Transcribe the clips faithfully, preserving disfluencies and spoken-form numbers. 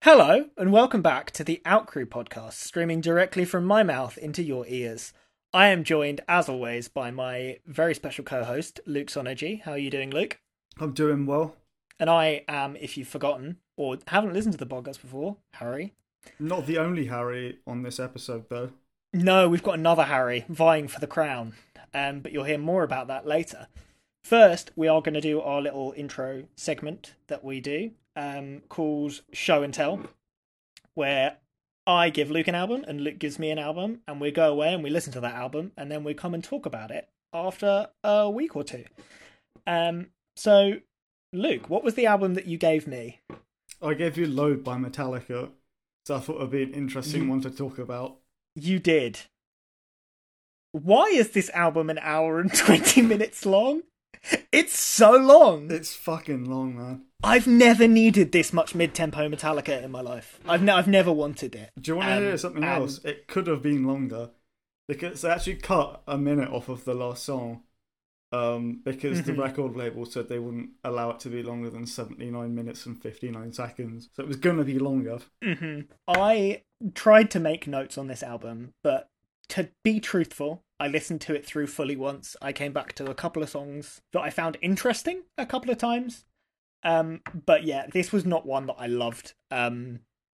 Hello, and welcome back to the Outcrew podcast, streaming directly from my mouth into your ears. I am joined, as always, by my very special co-host, Luke Sonergy. How are you doing, Luke? I'm doing well. And I am, if you've forgotten, or haven't listened to the podcast before, Harry. Not the only Harry on this episode, though. No, we've got another Harry vying for the crown, um, but you'll hear more about that later. First, we are going to do our little intro segment that we do, um, called Show and Tell, where I give Luke an album and Luke gives me an album, and we go away and we listen to that album, and then we come and talk about it after a week or two. Um, so, Luke, what was the album that you gave me? I gave you Load by Metallica, so I thought it would be an interesting You- one to talk about. You did. Why is this album an hour and twenty minutes long? It's so long. It's fucking long, man. I've never needed this much mid-tempo Metallica in my life. I've ne- I've never wanted it. Do you want to Um, hear something and- else? It could have been longer, because they actually cut a minute off of the last song, um, because Mhm. the record label said they wouldn't allow it to be longer than seventy-nine minutes and fifty-nine seconds, so it was going to be longer. hmm I tried to make notes on this album, but to be truthful, I listened to it through fully once. I came back to a couple of songs that I found interesting a couple of times. Um, but yeah, this was not one that I loved. Um,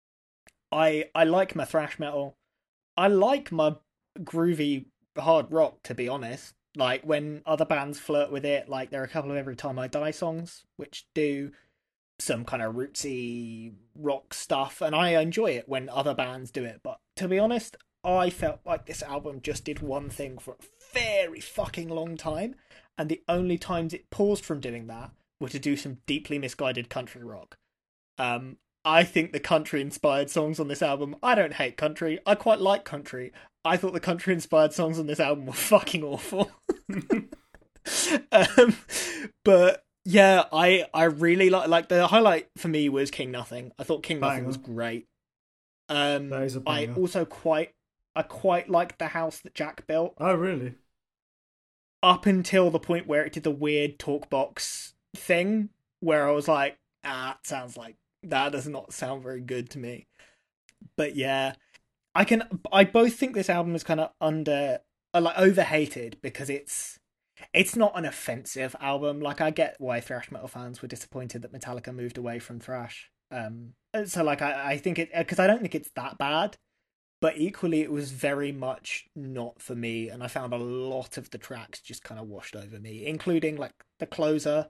I I like my thrash metal. I like my groovy hard rock, to be honest. Like when other bands flirt with it, like there are a couple of Every Time I Die songs which do some kind of rootsy rock stuff, and I enjoy it when other bands do it. But to be honest, I felt like this album just did one thing for a very fucking long time, and the only times it paused from doing that were to do some deeply misguided country rock. Um, I think the country-inspired songs on this album, I don't hate country, I quite like country. I thought the country-inspired songs on this album were fucking awful. um, but yeah, I I really like like the highlight for me was King Nothing. I thought King Nothing Banger. was great. Um, That is a I banger. also quite I quite liked the house that Jack built Oh, really? up until the point where it did the weird talk box thing, where I was like, ah, it sounds like that does not sound very good to me. But yeah, I can. I both think this album is kind of under, uh, like overhated because it's it's not an offensive album. Like I get why thrash metal fans were disappointed that Metallica moved away from thrash. Um, so like I I think it because I don't think it's that bad, but equally it was very much not for me, and I found a lot of the tracks just kind of washed over me, including like the closer.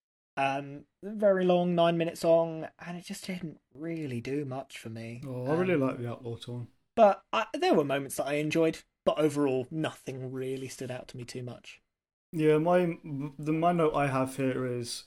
Um, very long nine minute song, and it just didn't really do much for me. Oh, I really Um, like the Outlaw Torn. but I, there were moments that I enjoyed, but overall, nothing really stood out to me too much. Yeah, my the my note I have here is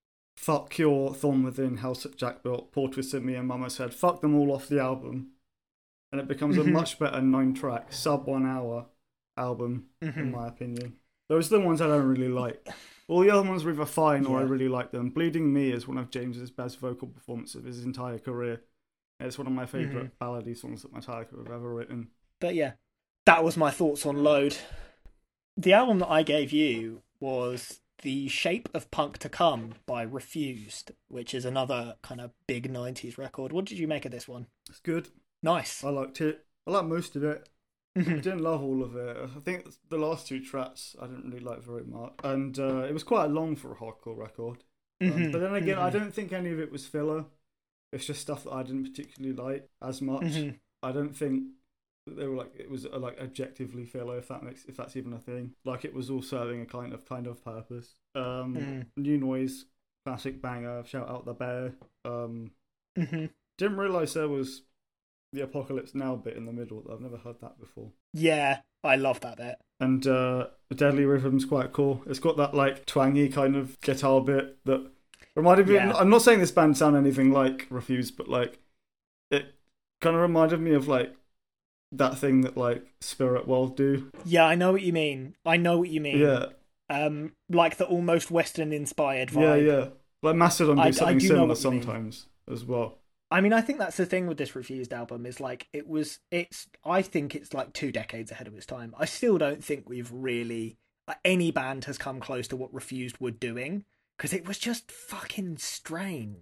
fuck your Thorn Within, House that Jack built, Poor Twisted Me and Mama Said, fuck them all off the album. And it becomes a Mhm. much better nine track, sub one hour album, in Mhm. my opinion. Those are the ones I don't really like. All the other ones were either fine or I Yeah. really like them. Bleeding Me is one of James's best vocal performances of his entire career. It's one of my favourite ballady songs that Metallica have ever written. But yeah, that was my thoughts on Load. The album that I gave you was The Shape of Punk to Come by Refused, which is another kind of big nineties record. What did you make of this one? It's good. Nice. I liked it. I like most of it. I Mhm. didn't love all of it. I think the last two tracks I didn't really like very much. And uh, it was quite long for a hardcore record. Um, Mhm. but then again, I Mhm. don't think any of it was filler. It's just stuff that I didn't particularly like as much. Mhm. I don't think that they were like it was uh, like objectively filler, if that makes if that's even a thing. Like it was all serving a kind of kind of purpose. Um, Mm. New Noise, classic banger. Shout out the bear. Um, Mhm. didn't realize there was the Apocalypse Now bit in the middle. I've never heard that before. Yeah, I love that bit. And uh, the Deadly Rhythm's quite cool. It's got that like twangy kind of guitar bit that reminded me. Yeah. I'm not saying this band sound anything like Refused, but like it kind of reminded me of like that thing that like Spirit World do. Yeah, I know what you mean. I know what you mean. Yeah, Um, like the almost Western inspired vibe. yeah, yeah. Like Mastodon do I- I something do know similar what you mean. sometimes as well. I mean, I think that's the thing with this Refused album is like it was. It's. I think it's like two decades ahead of its time. I still don't think we've really like, any band has come close to what Refused were doing because it was just fucking strange.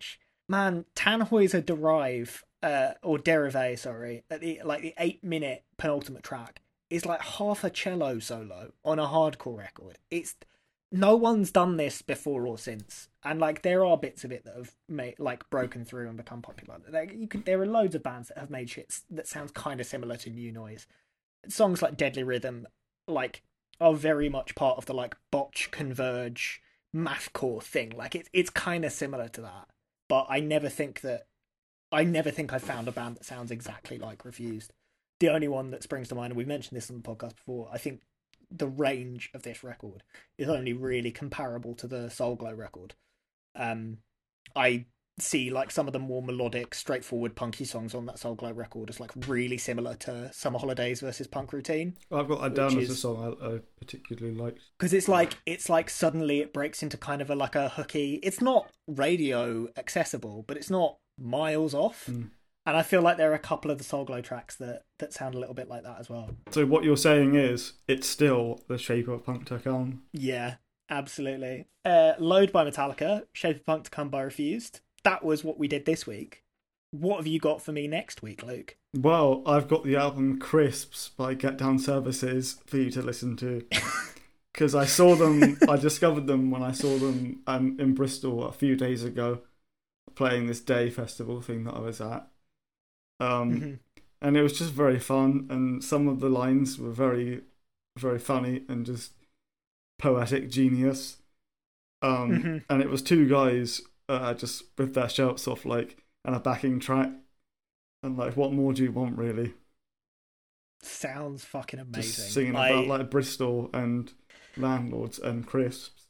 man, Tannhäuser Derive, uh, or Derive, sorry, at the like the eight minute penultimate track is like half a cello solo on a hardcore record. It's no one's done this before or since, and like there are bits of it that have made like broken through and become popular. Like you could, there are loads of bands that have made shit that sounds kind of similar to New Noise. Songs like Deadly Rhythm, like, are very much part of the like botch converge mathcore thing. Like it's it's kind of similar to that, but I never think that I never think I've found a band that sounds exactly like Refused. The only one that springs to mind, and we mentioned this on the podcast before, I think the range of this record is only really comparable to the Soul Glow record. Um, I see like some of the more melodic, straightforward, punky songs on that Soul Glow record as like really similar to Summer Holidays versus Punk Routine. I've got that down as a song I, I particularly liked, because it's like it's like suddenly it breaks into kind of a like a hooky. It's not radio accessible, but it's not miles off. Mm. And I feel like there are a couple of the Soul Glow tracks that, that sound a little bit like that as well. So what you're saying is, it's still the Shape of Punk to Come. Yeah, absolutely. Uh, Load by Metallica, Shape of Punk to Come by Refused. That was what we did this week. What have you got for me next week, Luke? Well, I've got the album Crisps by Get Down Services for you to listen to. Because I saw them, I discovered them when I saw them um, in Bristol a few days ago, playing this day festival thing that I was at. Um, mm-hmm. And it was just very fun, and some of the lines were very, very funny and just poetic genius. Um, mm-hmm. And it was two guys uh, just with their shirts off, like, and a backing track. And like, what more do you want, really? Sounds fucking amazing. Just singing I... about like Bristol and landlords and crisps.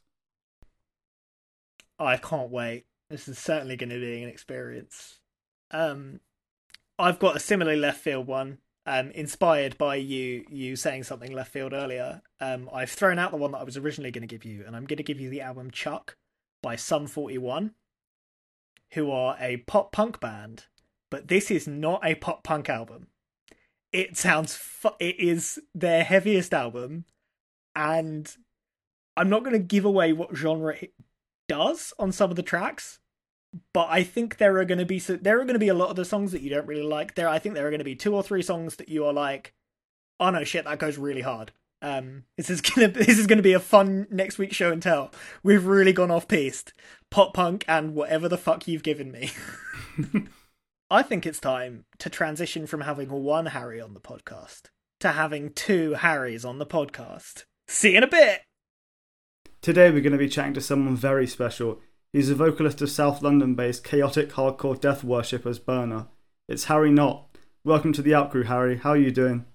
I can't wait. This is certainly going to be an experience. Um. I've got a similarly left field one, um, inspired by you you saying something left field earlier. Um, I've thrown out the one that I was originally going to give you, and I'm going to give you the album Chuck by Sum forty-one, who are a pop punk band, but this is not a pop punk album. It sounds fu- it is their heaviest album, and I'm not going to give away what genre it does on some of the tracks. But I think there are going to be so, there are going to be a lot of the songs that you don't really like. There, I think there are going to be two or three songs that you are like, oh no, shit, that goes really hard. Um, this is gonna this is gonna be a fun next week's show and tell. We've really gone off piste, pop punk and whatever the fuck you've given me. I think it's time to transition from having one Harry on the podcast to having two Harrys on the podcast. See you in a bit. Today we're going to be chatting to someone very special. He's a vocalist of South London-based chaotic hardcore death worshippers Burner. It's Harry Knott. Welcome to the Outcrew, Harry. How are you doing?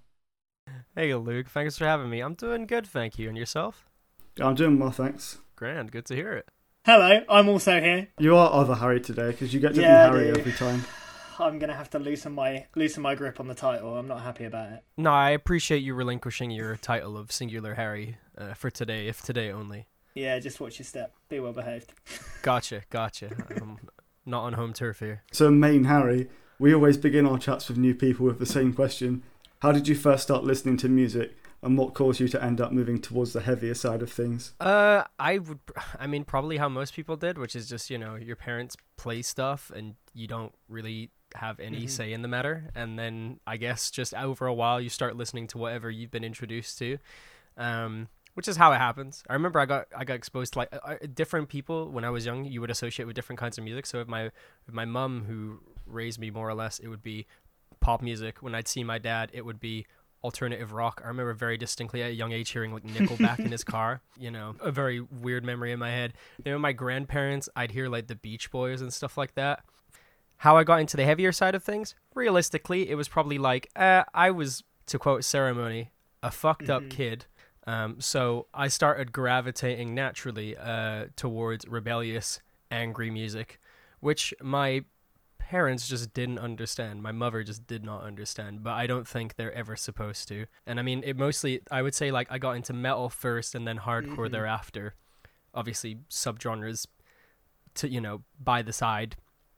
Hey, Luke. Thanks for having me. I'm doing good, thank you. And yourself? I'm doing well, thanks. Grand. Good to hear it. Hello. I'm also here. You are other Harry today, because you get to yeah, be Harry every time. I'm going to have to loosen my loosen my grip on the title. I'm not happy about it. No, I appreciate you relinquishing your title of Singular Harry uh, for today, if today only. Yeah, just watch your step. Be well behaved. Gotcha, gotcha. I'm not on home turf here. So, main Harry, we always begin our chats with new people with the same question. How did you first start listening to music, and what caused you to end up moving towards the heavier side of things? Uh, I would, I mean, probably how most people did, which is just, you know, your parents play stuff and you don't really have any mm-hmm. say in the matter. And then I guess just over a while, you start listening to whatever you've been introduced to. Um... Which is how it happens. I remember I got I got exposed to like uh, different people when I was young. You would associate with different kinds of music. So with my with my mom, who raised me more or less, it would be pop music. When I'd see my dad, it would be alternative rock. I remember very distinctly at a young age hearing like Nickelback in his car. You know, a very weird memory in my head. Then with my grandparents, I'd hear like the Beach Boys and stuff like that. How I got into the heavier side of things, realistically, it was probably like uh, I was, to quote Ceremony, a fucked mm-hmm. up kid. Um, so I started gravitating naturally uh, towards rebellious, angry music, which my parents just didn't understand. My mother just did not understand, but I don't think they're ever supposed to. And I mean, it mostly, I would say like I got into metal first and then hardcore mm-hmm. thereafter. Obviously subgenres to, you know, by the side.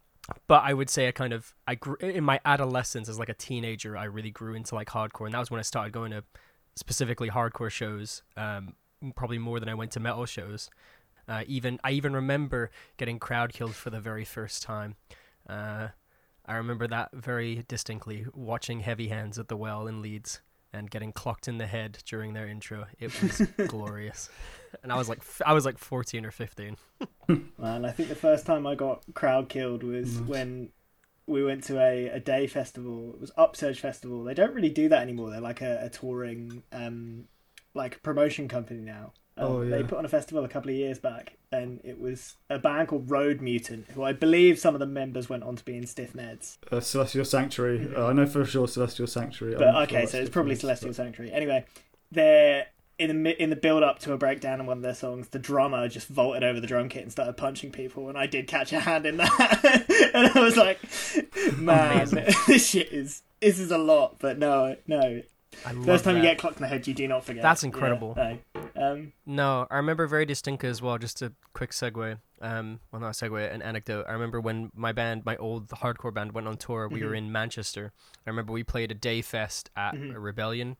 But I would say I kind of, I grew, in my adolescence as like a teenager, I really grew into like hardcore. And that was when I started going to specifically hardcore shows, um, probably more than I went to metal shows. Uh, even I even remember getting crowd killed for the very first time. Uh, I remember that very distinctly, watching Heavy Hands at the Well in Leeds and getting clocked in the head during their intro. It was glorious. And I was like I was like fourteen or fifteen. Man, I think the first time I got crowd killed was Nice. when we went to a, a day festival. It was Upsurge Festival. They don't really do that anymore. They're like a, a touring um like promotion company now. Um, Oh, yeah. They put on a festival a couple of years back, and it was a band called Road Mutant, who I believe some of the members went on to be in Stiff Neds. Uh, Celestial Sanctuary. Uh, I know for sure Celestial Sanctuary. But I'm not okay, sure so about it's probably Stiff Celestial Neds, Sanctuary. Anyway, they're in the mi- in the build up to a breakdown in one of their songs. The drummer just vaulted over the drum kit and started punching people, and I did catch a hand in that, and I was like, "Man, this shit is this is a lot." But no, no. I love First time that. you get clocked in the head, you do not forget. That's incredible. Yeah, no. Um, No, I remember very distinctly as well. Just a quick segue. Um, well, not a segue, an anecdote. I remember when my band, my old hardcore band, went on tour. We Mhm. were in Manchester. I remember we played a day fest at Mhm. Rebellion,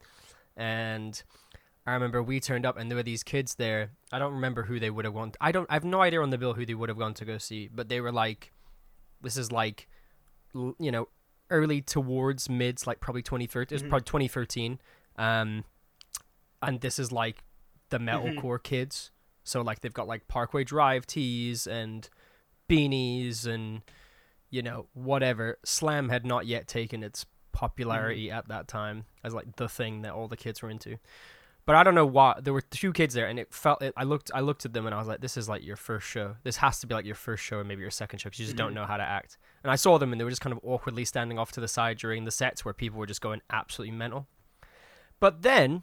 and I remember we turned up and there were these kids there. I don't remember who they would have gone. I don't. I have no idea on the bill who they would have gone to go see. But they were like, this is like, l- you know, early towards mids, like probably twenty thirteen. It was Mhm. probably twenty thirteen. Um, and this is like the metalcore kids. So like they've got like Parkway Drive tees and beanies and, you know, whatever. Slam had not yet taken its popularity at that time as like the thing that all the kids were into. But I don't know what, there were two kids there, and it felt it, I looked I looked at them and I was like, this is like your first show. This has to be like your first show or maybe your second show, because you just don't Mhm. know how to act. And I saw them and they were just kind of awkwardly standing off to the side during the sets where people were just going absolutely mental. But then,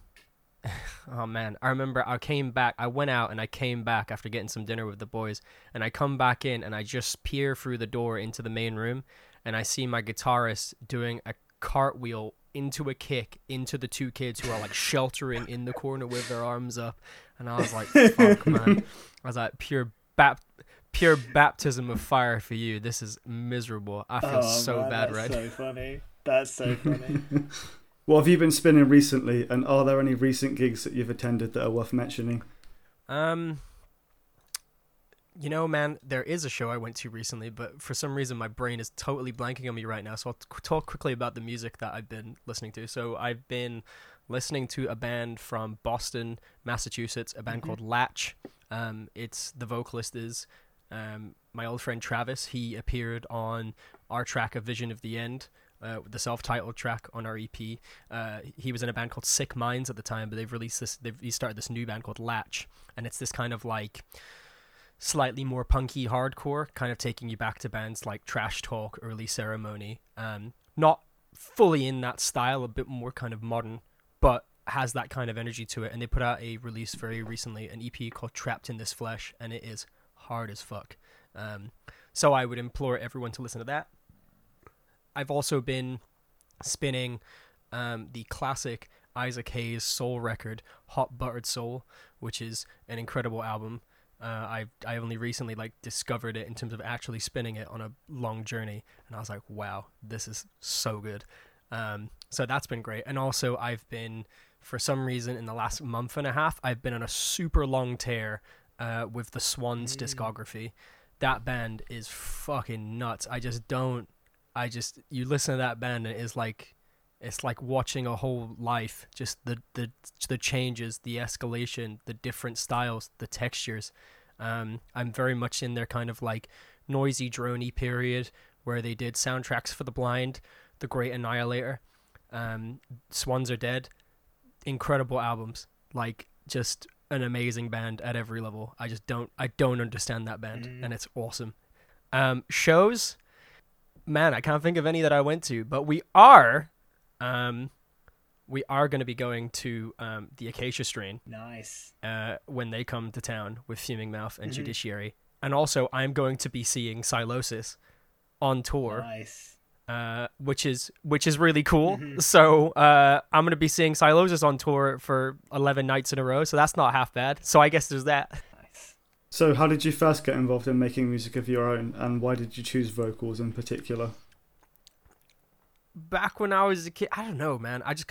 oh man, I remember I came back, I went out and I came back after getting some dinner with the boys, and I come back in and I just peer through the door into the main room and I see my guitarist doing a cartwheel into a kick into the two kids who are like sheltering in the corner with their arms up. And I was like, fuck, man. I was like, pure bap- pure baptism of fire for you. This is miserable. I feel oh, so man, bad, that's right? so funny. That's so funny. What have you been spinning recently, and are there any recent gigs that you've attended that are worth mentioning? Um, you know, man, there is a show I went to recently, but for some reason my brain is totally blanking on me right now. So I'll t- talk quickly about the music that I've been listening to. So I've been listening to a band from Boston, Massachusetts, a band Mhm. called Latch. Um, it's the vocalist is um my old friend Travis. He appeared on our track "A Vision of the End." Uh, the self-titled track on our E P. Uh, he was in a band called Sick Minds at the time, but they've released this. They've he started this new band called Latch, and it's this kind of like slightly more punky hardcore, kind of taking you back to bands like Trash Talk, Early Ceremony. Um, not fully in that style, a bit more kind of modern, but has that kind of energy to it. And they put out a release very recently, an E P called Trapped in This Flesh, and it is hard as fuck. Um, so I would implore everyone to listen to that. I've also been spinning um, the classic Isaac Hayes soul record, Hot Buttered Soul, which is an incredible album. Uh, I I only recently like discovered it in terms of actually spinning it on a long journey, and I was like, wow, this is so good. Um, so that's been great. And also I've been, for some reason, in the last month and a half, I've been on a super long tear uh, with the Swans Mm. discography. That band is fucking nuts. I just don't. I just you listen to that band and it's like it's like watching a whole life, just the the the changes, the escalation, the different styles, the textures. um I'm very much in their kind of like noisy droney period where they did soundtracks for The Blind, The Great Annihilator, um Swans Are Dead. Incredible albums, like just an amazing band at every level. I just don't I don't understand that band, Mm. and it's awesome. Um shows, man, I can't think of any that I went to, but we are, um, we are going to be going to um, the Acacia Strain Nice. uh, when they come to town with Fuming Mouth and Mhm. Judiciary, and also I'm going to be seeing Silosis on tour, Nice. uh, which is which is really cool. Mhm. So uh, I'm going to be seeing Silosis on tour for eleven nights in a row, so that's not half bad. So I guess there's that. Nice. So, how did you first get involved in making music of your own, and why did you choose vocals in particular? Back when I was a kid, I don't know, man. I just can't.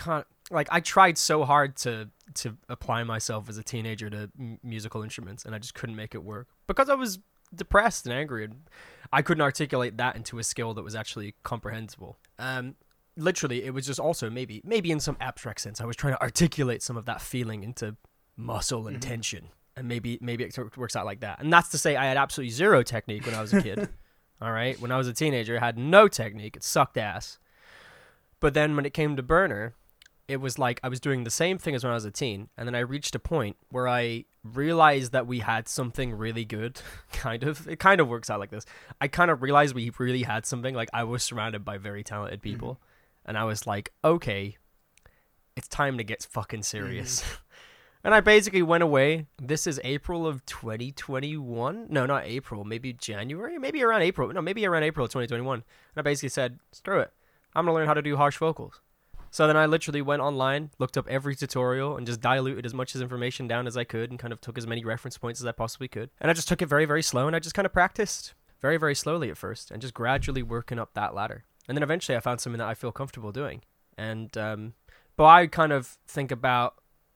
like I tried so hard to to apply myself as a teenager to m- musical instruments, and I just couldn't make it work because I was depressed and angry, and I couldn't articulate that into a skill that was actually comprehensible. Um, literally, it was just also maybe maybe in some abstract sense, I was trying to articulate some of that feeling into muscle and mm-hmm. tension, and maybe maybe it works out like that. And that's to say, I had absolutely zero technique when I was a kid. All right, when I was a teenager, I had no technique. It sucked ass. But then when it came to Burner, it was like I was doing the same thing as when I was a teen, and then I reached a point where I realized that we had something really good, kind of. It kind of works out like this. I kind of realized we really had something. Like, I was surrounded by very talented people, mm-hmm. and I was like, okay, it's time to get fucking serious. Mm-hmm. And I basically went away. This is April of twenty twenty-one. No, not April. Maybe January? Maybe around April. No, maybe around April of twenty twenty-one. And I basically said, screw it. I'm going to learn how to do harsh vocals. So then I literally went online, looked up every tutorial, and just diluted as much as information down as I could and kind of took as many reference points as I possibly could. And I just took it very, very slow, and I just kind of practiced very, very slowly at first and just gradually working up that ladder. And then eventually I found something that I feel comfortable doing. And, um, but I kind of think about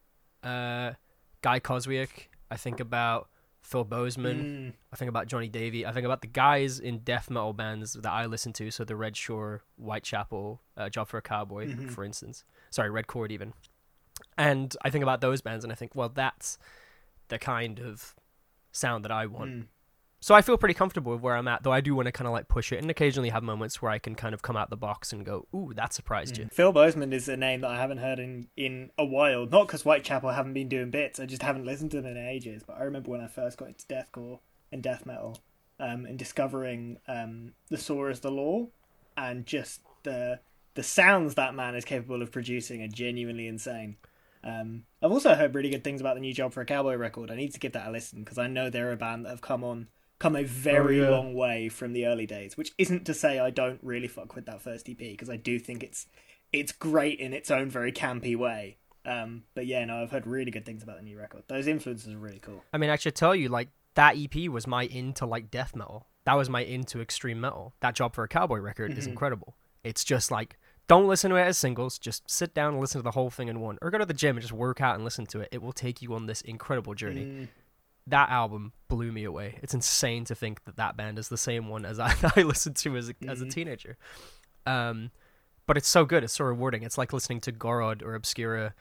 uh, Guy Koswiak. I think about Phil Bozeman. Mm. I think about Johnny Davey. I think about the guys in death metal bands that I listen to. So the Red Shore, Whitechapel, uh, Job for a Cowboy, mm-hmm. for instance. Sorry, Red Chord even. And I think about those bands and I think, well, that's the kind of sound that I want. Mm. So I feel pretty comfortable with where I'm at, though I do want to kind of like push it and occasionally have moments where I can kind of come out the box and go, ooh, that surprised mm. you. Phil Bozeman is a name that I haven't heard in, in a while. Not because Whitechapel haven't been doing bits, I just haven't listened to them in ages. But I remember when I first got into deathcore and death metal um, and discovering um, The Saw is the Law, and just the the sounds that man is capable of producing are genuinely insane. Um, I've also heard really good things about the new Job for a Cowboy record. I need to give that a listen because I know they're a band that have come on come a very oh, yeah. long way from the early days, which isn't to say I don't really fuck with that first E P, because I do think it's it's great in its own very campy way. Um, but yeah, no, I've heard really good things about the new record. Those influences are really cool. I mean, I should tell you, like, that E P was my into, like, death metal. That was my into extreme metal. That Job for a Cowboy record mm-hmm. is incredible. It's just, like, don't listen to it as singles. Just sit down and listen to the whole thing in one. Or go to the gym and just work out and listen to it. It will take you on this incredible journey. Mm. That album blew me away. It's insane to think that that band is the same one as I, I listened to as a, mm-hmm. as a teenager. Um, but it's so good. It's so rewarding. It's like listening to Gorod or Obscura.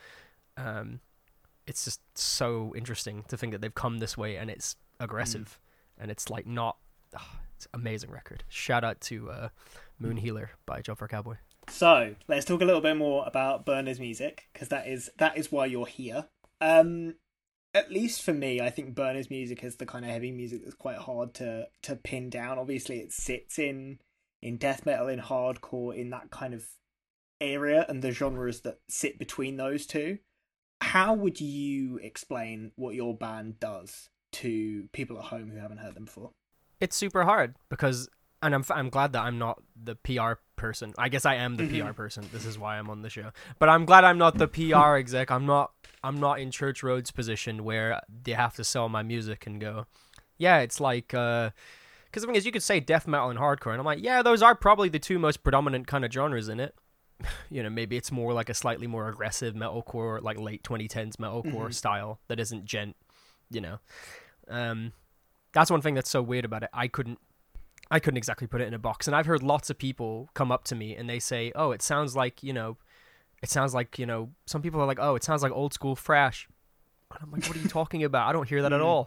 Um, it's just so interesting to think that they've come this way, and it's aggressive. Mm. And it's like not... Oh, it's an amazing record. Shout out to uh, Moon Healer by Job for a Cowboy. So, let's talk a little bit more about Burner's music, because that is that is why you're here. Um... At least for me, I think Burner's music is the kind of heavy music that's quite hard to, to pin down. Obviously, it sits in in death metal, in hardcore, in that kind of area, and the genres that sit between those two. How would you explain what your band does to people at home who haven't heard them before? It's super hard because, and I'm I'm glad that I'm not the P R person. I guess I am the mm-hmm. P R person. This is why I'm on the show. But I'm glad I'm not the P R exec. I'm not. I'm not in Church Road's position where they have to sell my music and go, yeah, it's like, uh, because the thing is, you could say death metal and hardcore, and I'm like, yeah, those are probably the two most predominant kind of genres in it. You know, maybe it's more like a slightly more aggressive metalcore, like late twenty tens metalcore mm-hmm. style that isn't gent, you know. Um, that's one thing that's so weird about it. I couldn't, I couldn't exactly put it in a box, and I've heard lots of people come up to me and they say, oh, it sounds like, you know, It sounds like, you know, some people are like, oh, it sounds like old school thrash. And I'm like, what are you talking about? I don't hear that at all.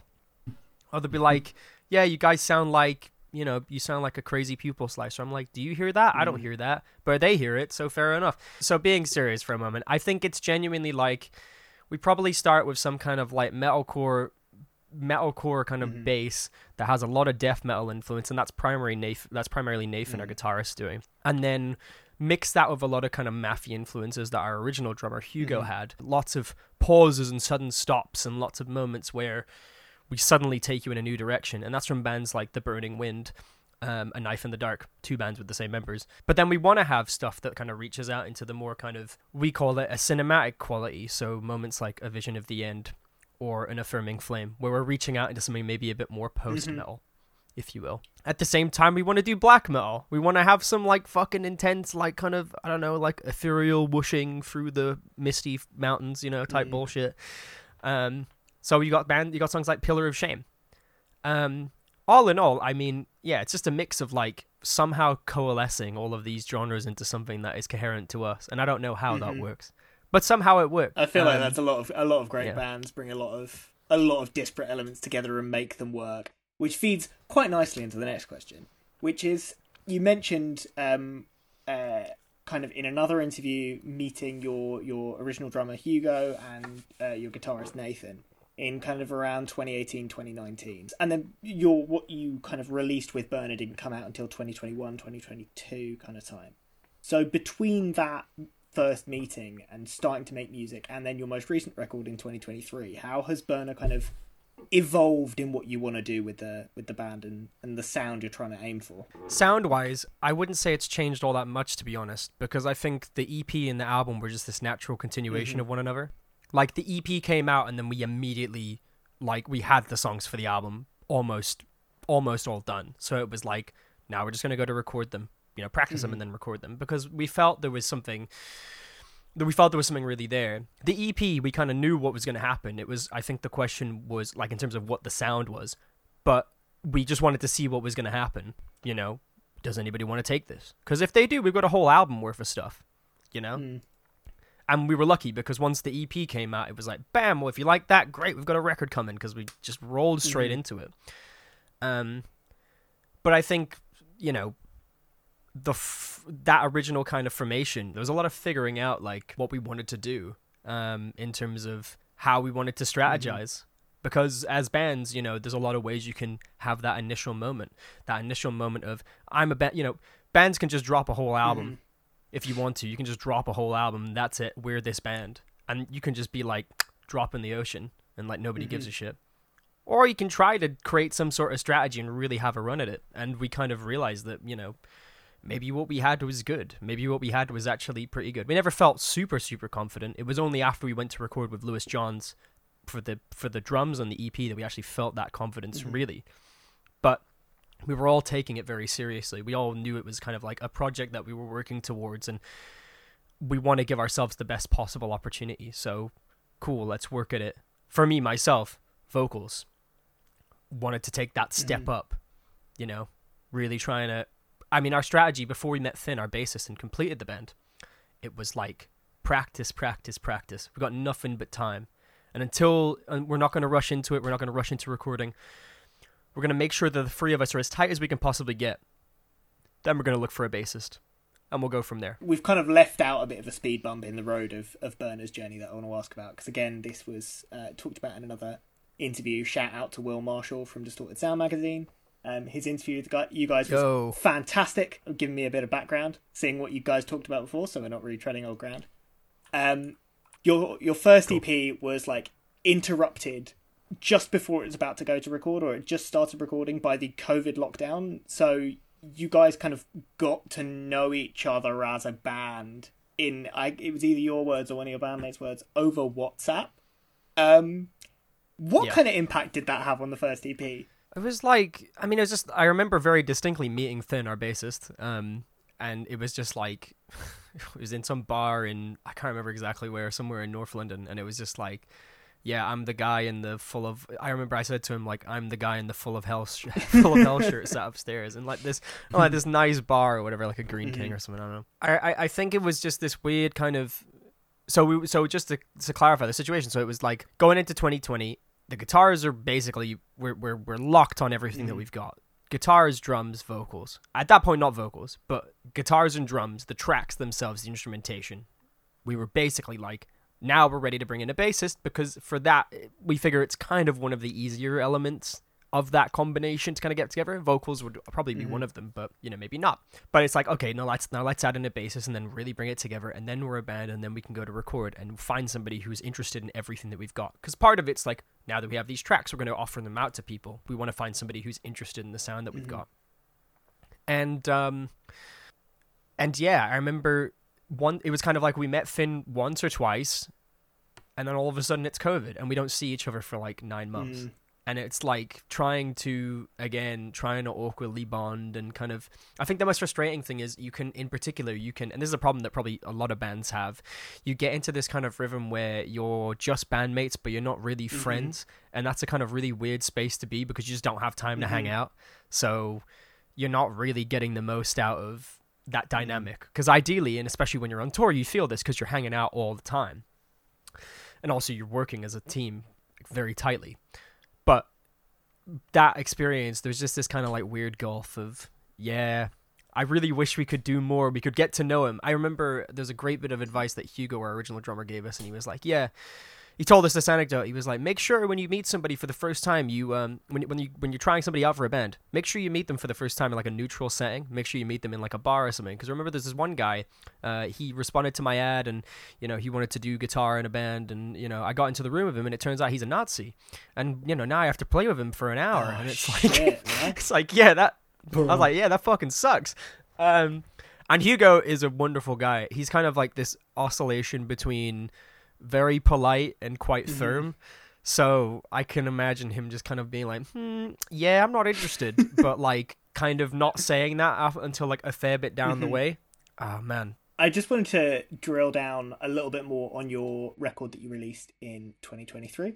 Or they'll be like, yeah, you guys sound like, you know, you sound like a crazy pupil slicer. I'm like, do you hear that? I don't hear that. But they hear it, so fair enough. So being serious for a moment, I think it's genuinely like, we probably start with some kind of like metalcore, metalcore kind of mm-hmm. bass that has a lot of death metal influence, and that's primary Nathan, that's primarily Nathan, mm-hmm. our guitarist, doing. And then mix that with a lot of kind of mafia influences that our original drummer Hugo mm-hmm. had. Lots of pauses and sudden stops and lots of moments where we suddenly take you in a new direction. And that's from bands like The Burning Wind, um, A Knife in the Dark, two bands with the same members. But then we want to have stuff that kind of reaches out into the more kind of, we call it a cinematic quality. So moments like A Vision of the End or An Affirming Flame, where we're reaching out into something maybe a bit more post-metal. if you will. At the same time, we want to do black metal. We want to have some like fucking intense, like kind of, I don't know, like ethereal whooshing through the misty mountains, you know, type mm. bullshit. Um, so you got band, you got songs like Pillar of Shame. Um, all in all, I mean, yeah, it's just a mix of like somehow coalescing all of these genres into something that is coherent to us, and I don't know how mm-hmm. that works, but somehow it works. I feel um, like that's a lot of a lot of great yeah. bands bring a lot of a lot of disparate elements together and make them work, which feeds quite nicely into the next question, which is you mentioned um, uh, kind of in another interview meeting your your original drummer Hugo and uh, your guitarist Nathan in kind of around twenty eighteen, twenty nineteen. And then your what you kind of released with Burner didn't come out until twenty twenty-one, twenty twenty-two kind of time. So between that first meeting and starting to make music and then your most recent record in twenty twenty-three, how has Burner kind of evolved in what you want to do with the with the band and, and the sound you're trying to aim for? Sound-wise, I wouldn't say it's changed all that much, to be honest, because I think the E P and the album were just this natural continuation mm-hmm. of one another. Like, the E P came out, and then we immediately, like, we had the songs for the album almost, almost all done. So it was like, now we're just going to go to record them, you know, practice mm-hmm. them and then record them. Because we felt there was something, that we felt there was something really there. The E P, we kind of knew what was going to happen. It was, I think the question was, like, in terms of what the sound was. But we just wanted to see what was going to happen, you know. Does anybody want to take this? Because if they do, we've got a whole album worth of stuff, you know. Mm. And we were lucky because once the E P came out, it was like, bam, well, if you like that, great, we've got a record coming, because we just rolled straight mm-hmm. into it. Um, but I think, you know, the f- that original kind of formation, there was a lot of figuring out, like, what we wanted to do um, in terms of how we wanted to strategize. Mm-hmm. Because as bands, you know, there's a lot of ways you can have that initial moment, that initial moment of, I'm a band, you know, bands can just drop a whole album. Mm-hmm. If you want to, you can just drop a whole album. That's it. We're this band. And you can just be like, drop in the ocean and like nobody mm-hmm. gives a shit. Or you can try to create some sort of strategy and really have a run at it. And we kind of realized that, you know, maybe what we had was good. Maybe what we had was actually pretty good. We never felt super, super confident. It was only after we went to record with Lewis Johns for the for the drums on the E P that we actually felt that confidence, mm-hmm. really. But we were all taking it very seriously. We all knew it was kind of like a project that we were working towards, and we want to give ourselves the best possible opportunity. So, cool, let's work at it. For me, myself, vocals, wanted to take that step mm-hmm. up, you know, really trying to... I mean, our strategy before we met Finn, our bassist, and completed the band, it was like practice, practice, practice. We've got nothing but time. And until... And we're not going to rush into it. We're not going to rush into recording. We're going to make sure that the three of us are as tight as we can possibly get. Then we're going to look for a bassist. And we'll go from there. We've kind of left out a bit of a speed bump in the road of, of Burner's journey that I want to ask about. Because again, this was uh, talked about in another interview. Shout out to Will Marshall from Distorted Sound magazine. Um, his interview with the guy, you guys was Yo. fantastic. Giving me a bit of background. Seeing what you guys talked about before. So we're not really treading old ground. Um, your, your first cool. E P was like interrupted just before it was about to go to record, or it just started recording by the COVID lockdown. So you guys kind of got to know each other as a band in, I, it was either your words or one of your bandmates' words, over WhatsApp. Um, what yeah. kind of impact did that have on the first E P? It was like, I mean, it was just, I remember very distinctly meeting Finn, our bassist, um, and it was just like, it was in some bar in, I can't remember exactly where, somewhere in North London, and it was just like, yeah, I'm the guy in the full of... I remember I said to him, like, I'm the guy in the full of hell, sh- full of hell shirt sat upstairs, and like this, like this nice bar or whatever, like a Green King or something. I don't know. I, I, I think it was just this weird kind of. So we, so just to, to clarify the situation, so it was like going into twenty twenty, the guitars are basically we're we're we're locked on everything mm. that we've got. Guitars, drums, vocals. At that point, not vocals, but guitars and drums, the tracks themselves, the instrumentation. We were basically like. Now we're ready to bring in a bassist, because for that, we figure it's kind of one of the easier elements of that combination to kind of get together. Vocals would probably be mm-hmm. one of them, but, you know, maybe not. But it's like, okay, now let's now let's add in a bassist and then really bring it together, and then we're a band, and then we can go to record and find somebody who's interested in everything that we've got. Because part of it's like, now that we have these tracks, we're going to offer them out to people. We want to find somebody who's interested in the sound that we've mm-hmm. got. And, um, and yeah, I remember... One, it was kind of like we met Finn once or twice, and then all of a sudden it's COVID, and we don't see each other for like nine months. Mm. And it's like trying to, again, trying to awkwardly bond and kind of, I think the most frustrating thing is you can, in particular, you can, and this is a problem that probably a lot of bands have, you get into this kind of rhythm where you're just bandmates, but you're not really mm-hmm. friends. And that's a kind of really weird space to be because you just don't have time mm-hmm. to hang out. So you're not really getting the most out of that dynamic. Because ideally, and especially when you're on tour, you feel this because you're hanging out all the time. And also you're working as a team very tightly. But that experience, there's just this kind of like weird gulf of, yeah, I really wish we could do more. We could get to know him. I remember there's a great bit of advice that Hugo, our original drummer, gave us. And he was like, yeah, he told us this anecdote. He was like, make sure when you meet somebody for the first time, you um when, when, you, when you're trying somebody out for a band, make sure you meet them for the first time in like a neutral setting. Make sure you meet them in like a bar or something. Because remember, there's this one guy, uh, he responded to my ad and, you know, he wanted to do guitar in a band. And, you know, I got into the room with him and it turns out he's a Nazi. And, you know, now I have to play with him for an hour. Oh, and it's shit, like, it's like, yeah, that, I was like, yeah, that fucking sucks. Um, and Hugo is a wonderful guy. He's kind of like this oscillation between very polite and quite mm-hmm. firm. So I can imagine him just kind of being like, hmm, yeah, I'm not interested. But like kind of not saying that until like a fair bit down mm-hmm. the way. Oh, man. I just wanted to drill down a little bit more on your record that you released in twenty twenty-three.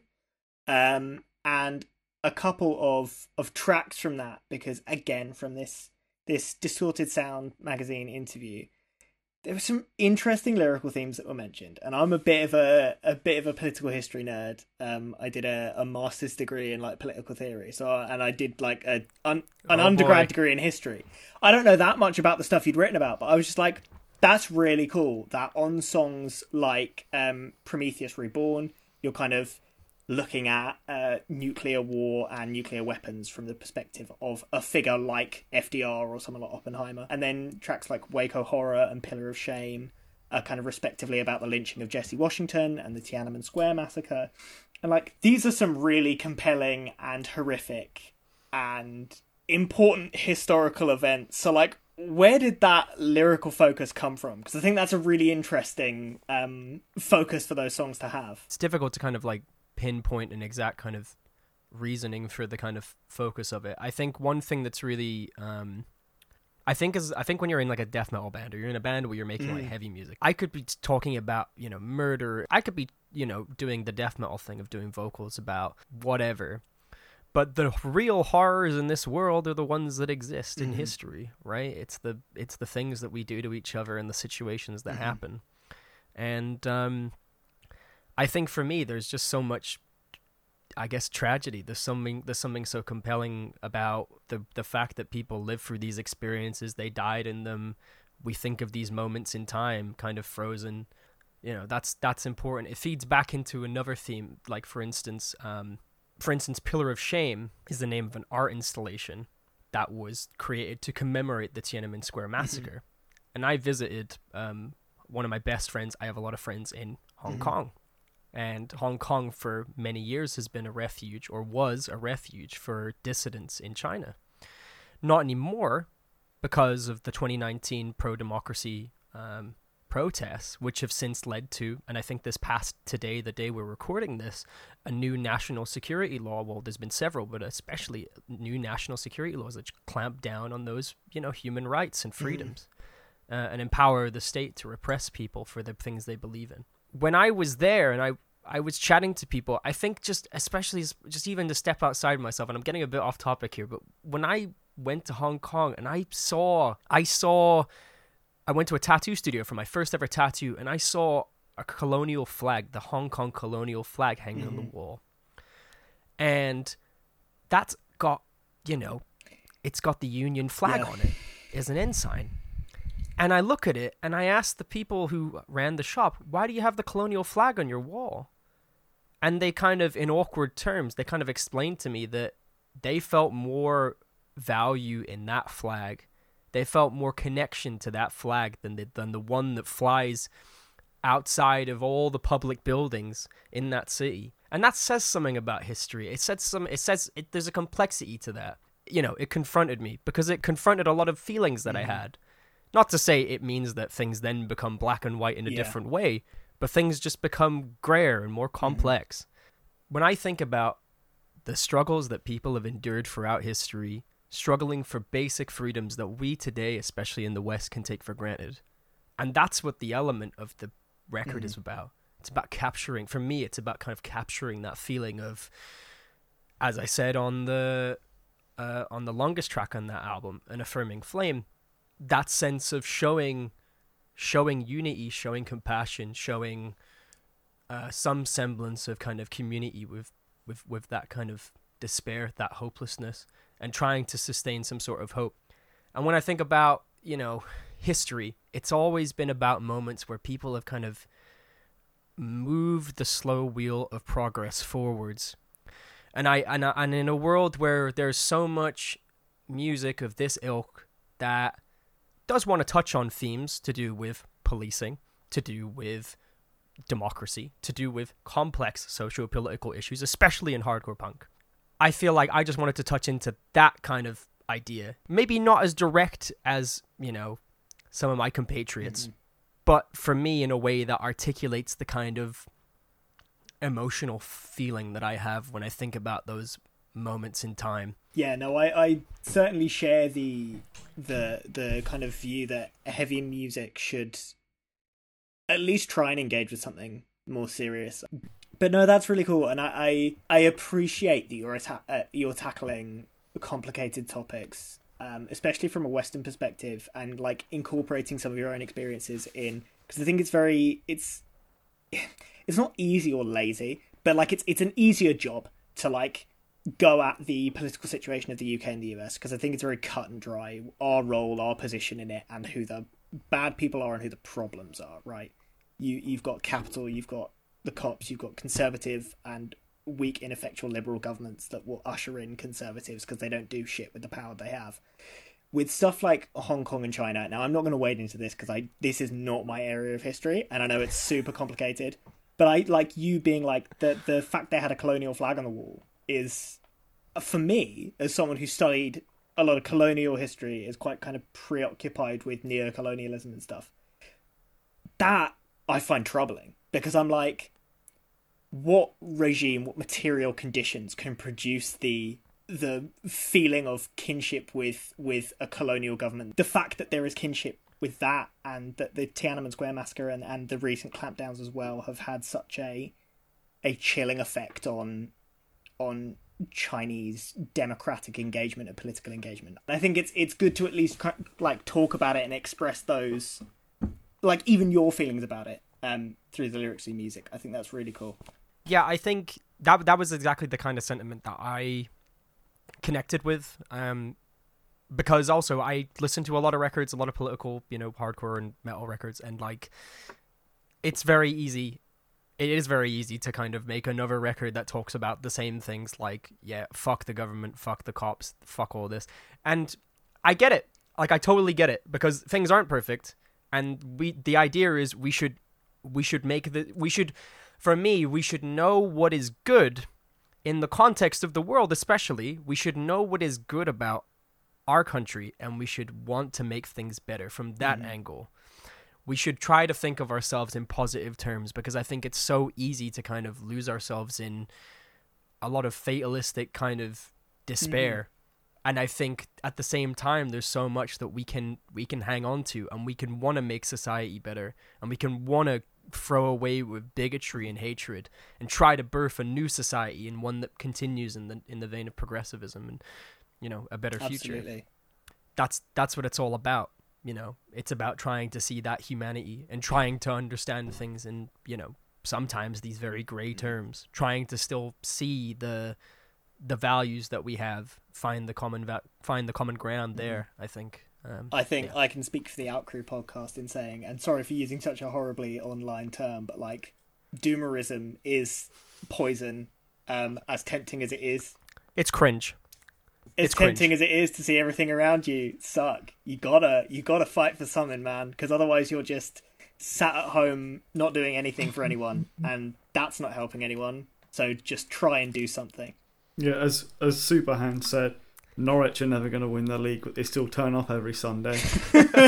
Um, and a couple of, of tracks from that, because again, from this, this Distorted Sound magazine interview, there were some interesting lyrical themes that were mentioned, and I'm a bit of a a bit of a political history nerd. Um, I did a, a master's degree in like political theory, so and I did like a un, an oh, undergrad boy. degree in history. I don't know that much about the stuff you'd written about, but I was just like, that's really cool. That on songs like um, Prometheus Reborn, you're kind of looking at uh, nuclear war and nuclear weapons from the perspective of a figure like F D R or someone like Oppenheimer. And then tracks like Waco Horror and Pillar of Shame are kind of respectively about the lynching of Jesse Washington and the Tiananmen Square massacre. And like, these are some really compelling and horrific and important historical events. So like, where did that lyrical focus come from? Because I think that's a really interesting um, focus for those songs to have. It's difficult to kind of like pinpoint an exact kind of reasoning for the kind of focus of it. I think one thing that's really um I think is I think when you're in like a death metal band or you're in a band where you're making mm. like heavy music, I could be talking about, you know, murder. I could be, you know, doing the death metal thing of doing vocals about whatever. But the real horrors in this world are the ones that exist in mm-hmm. history, right? It's the it's the things that we do to each other and the situations that mm-hmm. happen. And um I think for me, there's just so much, I guess, tragedy. There's something there's something so compelling about the the fact that people live through these experiences. They died in them. We think of these moments in time, kind of frozen. You know, that's that's important. It feeds back into another theme. Like for instance, um, for instance, Pillar of Shame is the name of an art installation that was created to commemorate the Tiananmen Square massacre. And I visited um, one of my best friends. I have a lot of friends in Hong mm-hmm. Kong. And Hong Kong for many years has been a refuge, or was a refuge, for dissidents in China. Not anymore, because of the twenty nineteen pro-democracy um, protests, which have since led to, and I think this passed today, the day we're recording this, a new national security law. Well, there's been several, but especially new national security laws that clamp down on those, you know, human rights and freedoms, mm. uh, and empower the state to repress people for the things they believe in. When I was there and I, I was chatting to people, I think just especially just even to step outside myself, and I'm getting a bit off topic here, but when I went to Hong Kong and I saw, I saw, I went to a tattoo studio for my first ever tattoo, and I saw a colonial flag, the Hong Kong colonial flag hanging mm-hmm. on the wall. And that's got, you know, it's got the Union flag yeah. on it as an ensign. And I look at it and I ask the people who ran the shop, why do you have the colonial flag on your wall? And they kind of, in awkward terms, they kind of explained to me that they felt more value in that flag. They felt more connection to that flag than the, than the one that flies outside of all the public buildings in that city. And that says something about history. It says some. It says it, there's a complexity to that. You know, it confronted me because it confronted a lot of feelings that mm-hmm. I had. Not to say it means that things then become black and white in a yeah. different way, but things just become grayer and more complex. Mm-hmm. When I think about the struggles that people have endured throughout history, struggling for basic freedoms that we today, especially in the West, can take for granted. And that's what the element of the record mm-hmm. is about. It's about capturing, for me, it's about kind of capturing that feeling of, as I said on the uh, on the longest track on that album, An Affirming Flame, that sense of showing showing unity, showing compassion, showing uh, some semblance of kind of community with, with, with that kind of despair, that hopelessness, and trying to sustain some sort of hope. And when I think about, you know, history, it's always been about moments where people have kind of moved the slow wheel of progress forwards. And I and, I, and in a world where there's so much music of this ilk that does want to touch on themes to do with policing, to do with democracy, to do with complex socio-political issues, especially in hardcore punk, I feel like I just wanted to touch into that kind of idea. Maybe not as direct as, you know, some of my compatriots, mm-hmm. but for me in a way that articulates the kind of emotional feeling that I have when I think about those moments in time. Yeah, no, I, I certainly share the the the kind of view that heavy music should at least try and engage with something more serious. But no, that's really cool, and I I, I appreciate that you're atta- uh, you're tackling complicated topics, um, especially from a Western perspective, and like incorporating some of your own experiences in, because I think it's very it's it's not easy or lazy, but like it's it's an easier job to like go at the political situation of the U K and the U S, because I think it's very cut and dry, our role, our position in it, and who the bad people are and who the problems are, right? You, you've got capital, you've got the cops, you've got conservative and weak, ineffectual liberal governments that will usher in conservatives because they don't do shit with the power they have. With stuff like Hong Kong and China, now I'm not going to wade into this because I this is not my area of history, and I know it's super complicated, but I like you being like, the, the fact they had a colonial flag on the wall is, for me, as someone who studied a lot of colonial history, is quite kind of preoccupied with neo-colonialism and stuff, that I find troubling, because I'm like, what regime, what material conditions can produce the the feeling of kinship with with a colonial government? The fact that there is kinship with that, and that the Tiananmen Square massacre and, and the recent clampdowns as well have had such a a chilling effect on on Chinese democratic engagement and political engagement. I think it's it's good to at least like talk about it and express those, like even your feelings about it, um, through the lyrics and music. I think that's really cool. Yeah, I think that that was exactly the kind of sentiment that I connected with, um, because also I listened to a lot of records, a lot of political, you know, hardcore and metal records, and like, it's very easy. It is very easy to kind of make another record that talks about the same things, like, yeah, fuck the government, fuck the cops, fuck all this. And I get it. Like, I totally get it, because things aren't perfect. And we, the idea is we should, we should make the, we should, for me, we should know what is good in the context of the world, especially. We should know what is good about our country, and we should want to make things better from that mm-hmm. angle. We should try to think of ourselves in positive terms, because I think it's so easy to kind of lose ourselves in a lot of fatalistic kind of despair. Mm-hmm. And I think at the same time, there's so much that we can we can hang on to, and we can want to make society better, and we can want to throw away with bigotry and hatred and try to birth a new society, and one that continues in the in the vein of progressivism and, you know, a better future. Absolutely. That's that's what it's all about. You know, it's about trying to see that humanity and trying to understand things in, you know, sometimes these very gray terms, trying to still see the the values that we have, find the common va- find the common ground there, mm-hmm. I think. Um, I think yeah. I can speak for the Outcrew podcast in saying, and sorry for using such a horribly online term, but like, doomerism is poison, um, as tempting as it is. It's cringe. It's, it's tempting cringe. as it is to see everything around you suck. You gotta, you gotta fight for something, man, because otherwise you're just sat at home not doing anything for anyone, and that's not helping anyone. So just try and do something. Yeah, as as Superhand said, Norwich are never going to win the league, but they still turn up every Sunday.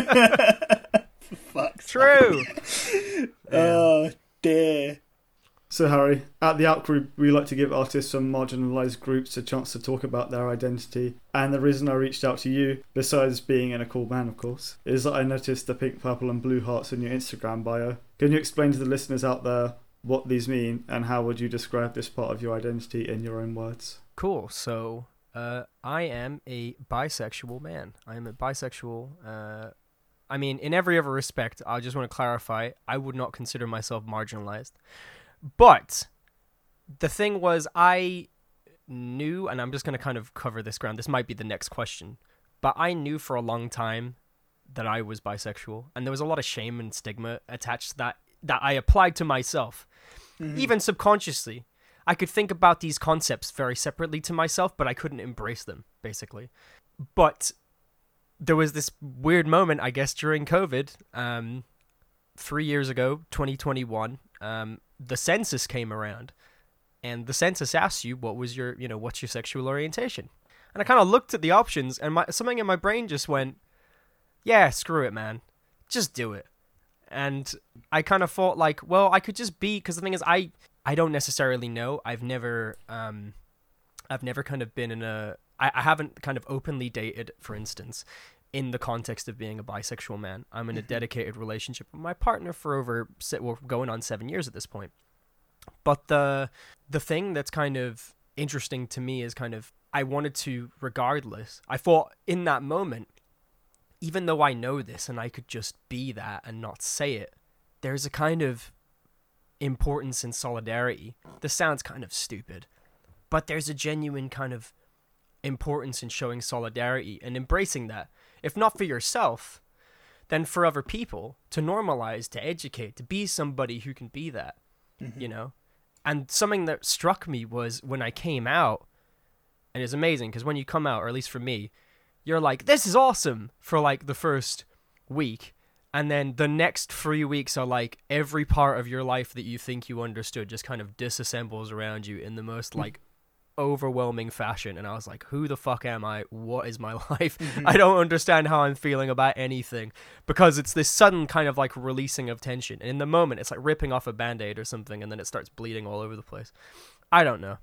Fuck's True. Oh dear. So, Harry, at the Out Group, we like to give artists from marginalised groups a chance to talk about their identity. And the reason I reached out to you, besides being in a cool band, of course, is that I noticed the pink, purple and blue hearts in your Instagram bio. Can you explain to the listeners out there what these mean, and how would you describe this part of your identity in your own words? Cool. So, uh, I am a bisexual man. I am a bisexual... Uh, I mean, in every other respect, I just want to clarify, I would not consider myself marginalized. But the thing was, I knew, and I'm just going to kind of cover this ground. This might be the next question. But I knew for a long time that I was bisexual. And there was a lot of shame and stigma attached to that that I applied to myself. Mm-hmm. Even subconsciously. I could think about these concepts very separately to myself, but I couldn't embrace them, basically. But there was this weird moment, I guess, during COVID, um, three years ago, twenty twenty-one, um, the census came around, and the census asks you, what was your, you know, what's your sexual orientation? And I kind of looked at the options, and my, something in my brain just went, yeah, screw it, man. Just do it. And I kind of thought, like, well, I could just be, because the thing is, I, I don't necessarily know. I've never, um, I've never kind of been in a, I, I haven't kind of openly dated, for instance, in the context of being a bisexual man. I'm in a dedicated relationship with my partner for over, well, going on seven years at this point. But the the thing that's kind of interesting to me is kind of, I wanted to, regardless, I thought in that moment, even though I know this and I could just be that and not say it, there's a kind of importance in solidarity. This sounds kind of stupid, but there's a genuine kind of importance in showing solidarity and embracing that. If not for yourself, then for other people, to normalize, to educate, to be somebody who can be that, mm-hmm. you know? And something that struck me was when I came out, and it's amazing, because when you come out, or at least for me, you're like, this is awesome for like the first week. And then the next three weeks are like every part of your life that you think you understood just kind of disassembles around you in the most like overwhelming fashion. And I was like, who the fuck am I? What is my life? Mm-hmm. I don't understand how I'm feeling about anything, because it's this sudden kind of like releasing of tension. And in the moment, it's like ripping off a band-aid or something, and then it starts bleeding all over the place. I don't know.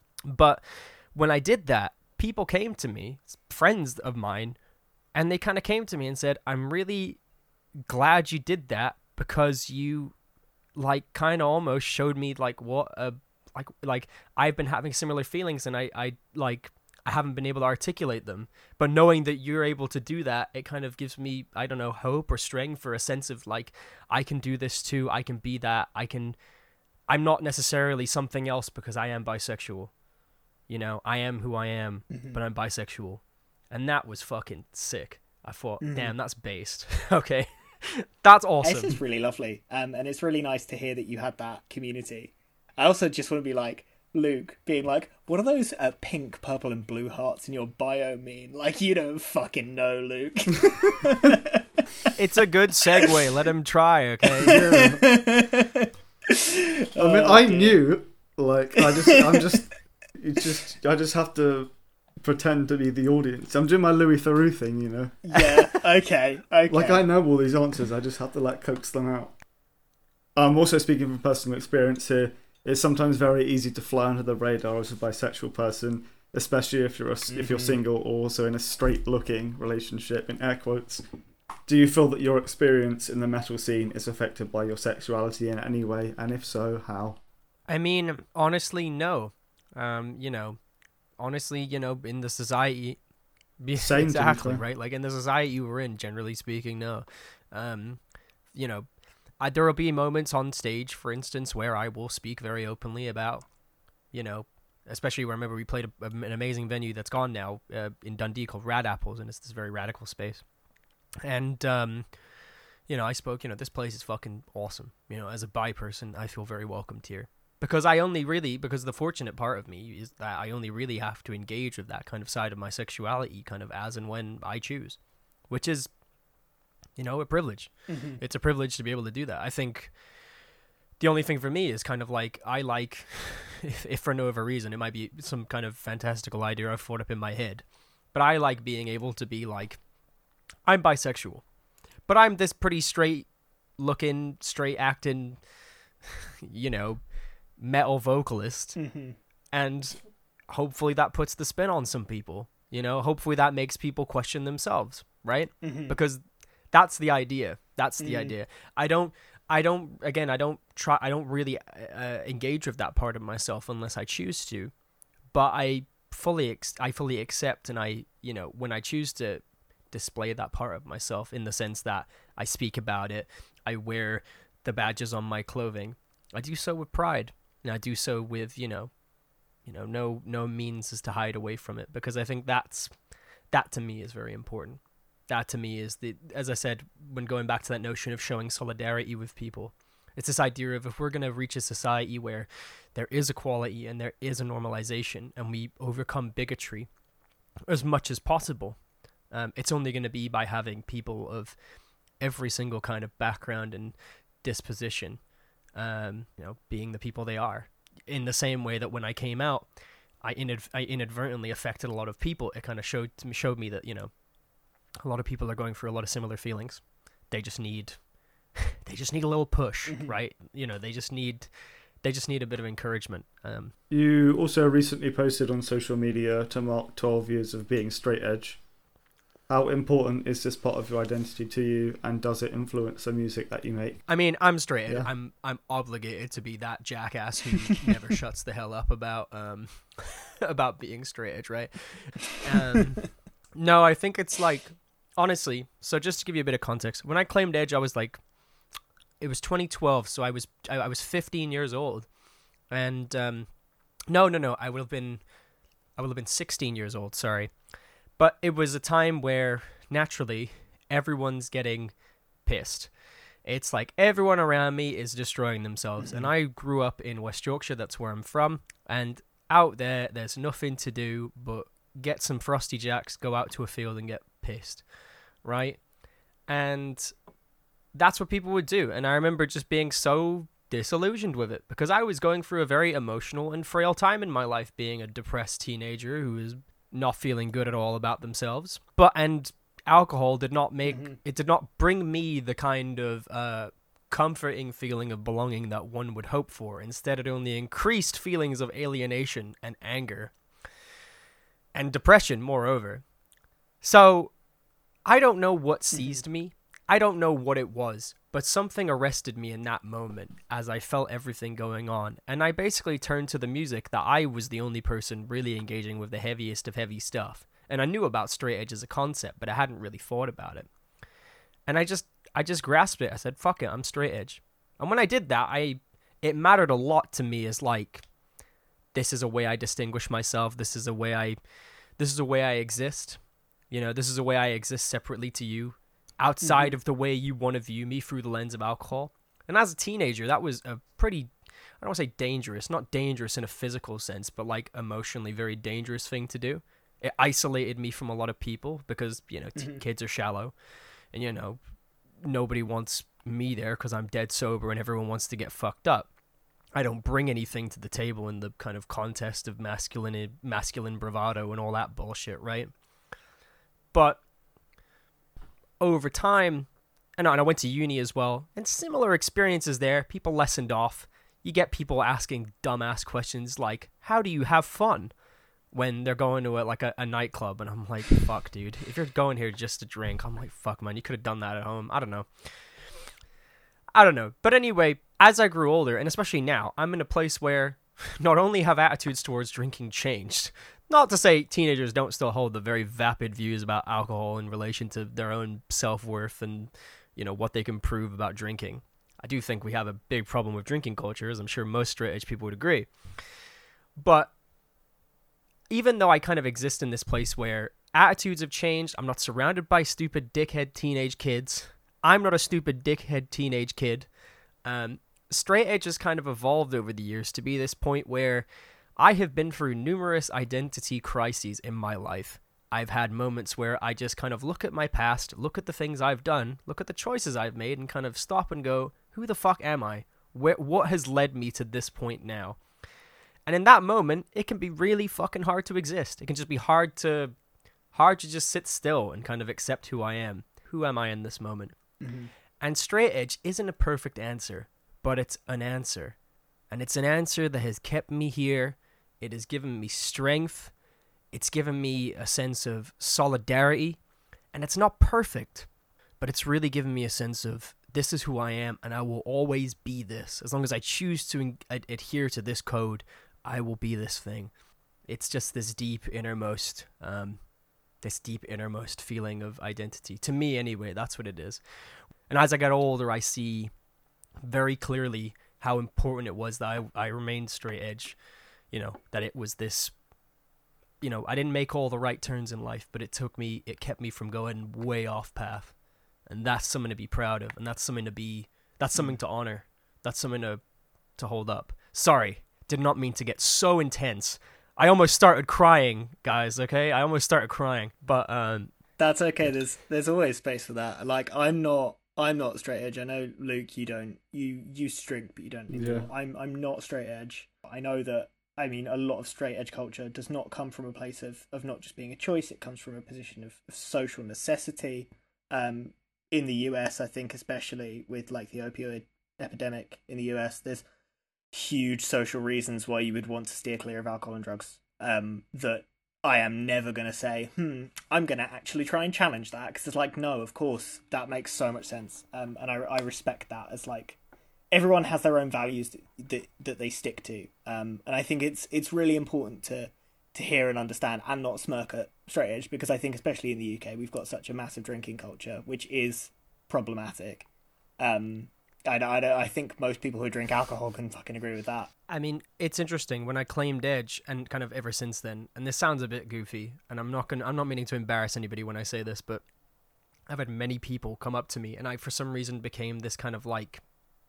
But when I did that, people came to me, friends of mine, and they kind of came to me and said, I'm really glad you did that, because you like kind of almost showed me like what a like like I've been having similar feelings, and I I like I haven't been able to articulate them, but knowing that you're able to do that, it kind of gives me, I don't know, hope or strength, or a sense of like, I can do this too, I can be that, I can I'm not necessarily something else because I am bisexual. You know, I am who I am, mm-hmm. but I'm bisexual. And that was fucking sick. I thought, mm-hmm. damn, that's based. Okay. That's awesome. This is really lovely. Um, and it's really nice to hear that you had that community. I also just want to be like, Luke, being like, what do those uh, pink, purple, and blue hearts in your bio mean? Like, you don't fucking know, Luke. It's a good segue. Let him try, okay? Yeah. I mean, I knew, like, I just, I'm just... It's just, I just have to pretend to be the audience. I'm doing my Louis Theroux thing, you know? Yeah, okay, okay. Like, I know all these answers, I just have to, like, coax them out. I'm also speaking from personal experience here. It's sometimes very easy to fly under the radar as a bisexual person, especially if you're a, mm-hmm. if you're single or also in a straight-looking relationship, in air quotes. Do you feel that your experience in the metal scene is affected by your sexuality in any way? And if so, how? I mean, honestly, no. Um, you know, honestly, you know, in the society, Same exactly, right? Like in the society we're in, generally speaking, no. Um, you know, I, there will be moments on stage, for instance, where I will speak very openly about, you know, especially where I remember we played a, an amazing venue that's gone now uh, in Dundee called Rad Apples, and it's this very radical space. And, um, you know, I spoke, you know, this place is fucking awesome. You know, as a bi person, I feel very welcomed here. Because I only really, because the fortunate part of me is that I only really have to engage with that kind of side of my sexuality kind of as and when I choose, which is, you know, a privilege. Mm-hmm. It's a privilege to be able to do that. I think the only thing for me is kind of like, I like, if, if for no other reason, it might be some kind of fantastical idea I've thought up in my head, but I like being able to be like, I'm bisexual, but I'm this pretty straight looking, straight acting, you know, metal vocalist, Mm-hmm. and hopefully that puts the spin on some people. You know, hopefully that makes people question themselves, right? Mm-hmm. Because that's the idea. That's the Mhm. idea. I don't, I don't, again, I don't try, I don't really uh, engage with that part of myself unless I choose to, but I fully, ex- I fully accept, and I, you know, when I choose to display that part of myself in the sense that I speak about it, I wear the badges on my clothing, I do so with pride, and I do so with, you know, you know, no, no means is to hide away from it, because I think that's, that to me is very important. That to me is the, as I said, when going back to that notion of showing solidarity with people, it's this idea of if we're going to reach a society where there is equality and there is a normalization and we overcome bigotry as much as possible, um, it's only going to be by having people of every single kind of background and disposition, um, you know, being the people they are. In the same way that when I came out, I, inad- I inadvertently affected a lot of people. It kind of showed showed me that, you know, a lot of people are going through a lot of similar feelings. They just need, they just need a little push, Mhm. right? You know, they just need, they just need a bit of encouragement. Um, You also recently posted on social media to mark twelve years of being straight edge. How important is this part of your identity to you, and does it influence the music that you make? I mean, I'm straight. Yeah. I'm I'm obligated to be that jackass who never shuts the hell up about um about being straight edge, right? Um, no, I think it's like, honestly. So just to give you a bit of context, when I claimed edge, I was like, it was twenty twelve, so I was I, I was fifteen years old, and um, no, no, no, I would have been, I would have been sixteen years old. Sorry, but it was a time where naturally everyone's getting pissed. It's like everyone around me is destroying themselves, and I grew up in West Yorkshire. That's where I'm from, and out there, there's nothing to do but get some Frosty Jacks, go out to a field and get pissed, right? And that's what people would do. And I remember just being so disillusioned with it because I was going through a very emotional and frail time in my life, being a depressed teenager who was not feeling good at all about themselves. But, and alcohol did not make, Mhm. it did not bring me the kind of uh, comforting feeling of belonging that one would hope for. Instead, it only increased feelings of alienation and anger and depression, moreover. So I don't know what seized me. I don't know what it was, but something arrested me in that moment as I felt everything going on. And I basically turned to the music that I was the only person really engaging with the heaviest of heavy stuff. And I knew about straight edge as a concept, but I hadn't really thought about it. And I just I just grasped it. I said, fuck it, I'm straight edge. And when I did that, I it mattered a lot to me as like, this is a way I distinguish myself. This is a way I this is a way I exist. You know, this is a way I exist separately to you, outside mm-hmm. of the way you want to view me through the lens of alcohol. And as a teenager, that was a pretty, I don't want to say dangerous, not dangerous in a physical sense, but like emotionally very dangerous thing to do. It isolated me from a lot of people because, you know, t- Mm-hmm. kids are shallow and, you know, nobody wants me there because I'm dead sober and everyone wants to get fucked up. I don't bring anything to the table in the kind of contest of masculine masculine bravado and all that bullshit, right? But over time, and I went to uni as well, and similar experiences there, people lessened off. You get people asking dumbass questions like, how do you have fun? When they're going to a, like a, a nightclub, and I'm like, fuck, dude. If you're going here just to drink, I'm like, fuck, man, you could have done that at home. I don't know. I don't know. But anyway, as I grew older, and especially now, I'm in a place where not only have attitudes towards drinking changed, not to say teenagers don't still hold the very vapid views about alcohol in relation to their own self-worth and, you know, what they can prove about drinking. I do think we have a big problem with drinking culture, as I'm sure most straight edge people would agree. But even though I kind of exist in this place where attitudes have changed, I'm not surrounded by stupid dickhead teenage kids. I'm not a stupid dickhead teenage kid. Um, straight edge has kind of evolved over the years to be this point where I have been through numerous identity crises in my life. I've had moments where I just kind of look at my past, look at the things I've done, look at the choices I've made, and kind of stop and go, who the fuck am I? Where, what has led me to this point now? And in that moment, it can be really fucking hard to exist. It can just be hard to hard to just sit still and kind of accept who I am. Who am I in this moment? Mm-hmm. And straight edge isn't a perfect answer, but it's an answer. And it's an answer that has kept me here. It has given me strength. It's given me a sense of solidarity. And it's not perfect, but it's really given me a sense of this is who I am, and I will always be this. As long as I choose to ad- adhere to this code, I will be this thing. It's just this deep innermost, um, this deep innermost feeling of identity. To me, anyway, that's what it is. And as I get older, I see very clearly how important it was that I, I remained straight edge. You know, that it was this, you know, I didn't make all the right turns in life, but it took me, it kept me from going way off path. And that's something to be proud of. And that's something to be, that's something to honor. That's something to, to hold up. Sorry, did not mean to get so intense. I almost started crying, guys, okay? I almost started crying. But, um, that's okay. There's, there's always space for that. Like, I'm not, I'm not straight edge. I know, Luke, you don't, you used to drink, but you don't anymore. Yeah. I'm, I'm not straight edge. I know that, I mean, a lot of straight edge culture does not come from a place of, of not just being a choice. It comes from a position of, of social necessity. Um, in the U S, I think, especially with like the opioid epidemic in the U S, there's huge social reasons why you would want to steer clear of alcohol and drugs. Um, that I am never going to say, hmm, I'm going to actually try and challenge that, because it's like, no, of course, that makes so much sense. Um, and I, I respect that as like, everyone has their own values that, that, that they stick to. Um, and I think it's it's really important to, to hear and understand and not smirk at straight edge, because I think especially in the U K, we've got such a massive drinking culture, which is problematic. Um, I, I, I think most people who drink alcohol can fucking agree with that. I mean, it's interesting when I claimed edge, and kind of ever since then, and this sounds a bit goofy, and I'm not gonna, I'm not meaning to embarrass anybody when I say this, but I've had many people come up to me, and I, for some reason, became this kind of like,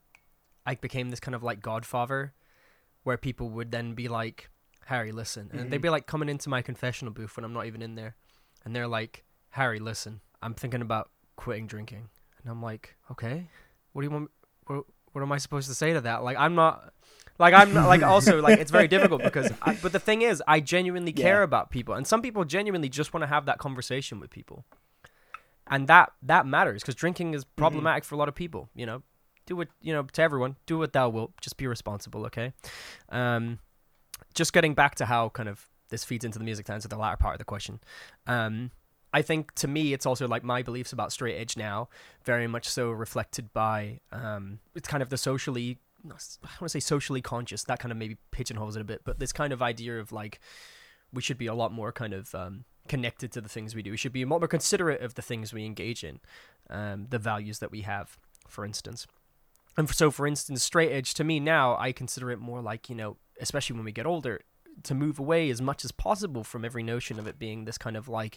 I became this kind of like godfather, where people would then be like, Harry, listen, and mm-hmm. they'd be like coming into my confessional booth when I'm not even in there, and they're like, Harry, listen, I'm thinking about quitting drinking, and I'm like, okay, what do you want? What, what am I supposed to say to that? Like, I'm not, like, I'm not, like, also, like, it's very difficult because, I, but the thing is, I genuinely care yeah. about people. And some people genuinely just want to have that conversation with people. And that, that matters, because drinking is problematic mm-hmm. for a lot of people, you know. Do what, you know, to everyone, do what thou wilt, just be responsible, okay? Um, just getting back to how kind of this feeds into the music to answer the latter part of the question. Um, I think to me, it's also like my beliefs about straight edge now, very much so reflected by, um, it's kind of the socially, I want to say socially conscious, that kind of maybe pigeonholes it a bit, but this kind of idea of like, we should be a lot more kind of um, connected to the things we do. We should be a lot more considerate of the things we engage in, um, the values that we have, for instance. And for, so, for instance, straight edge to me now, I consider it more like, you know, especially when we get older, to move away as much as possible from every notion of it being this kind of like,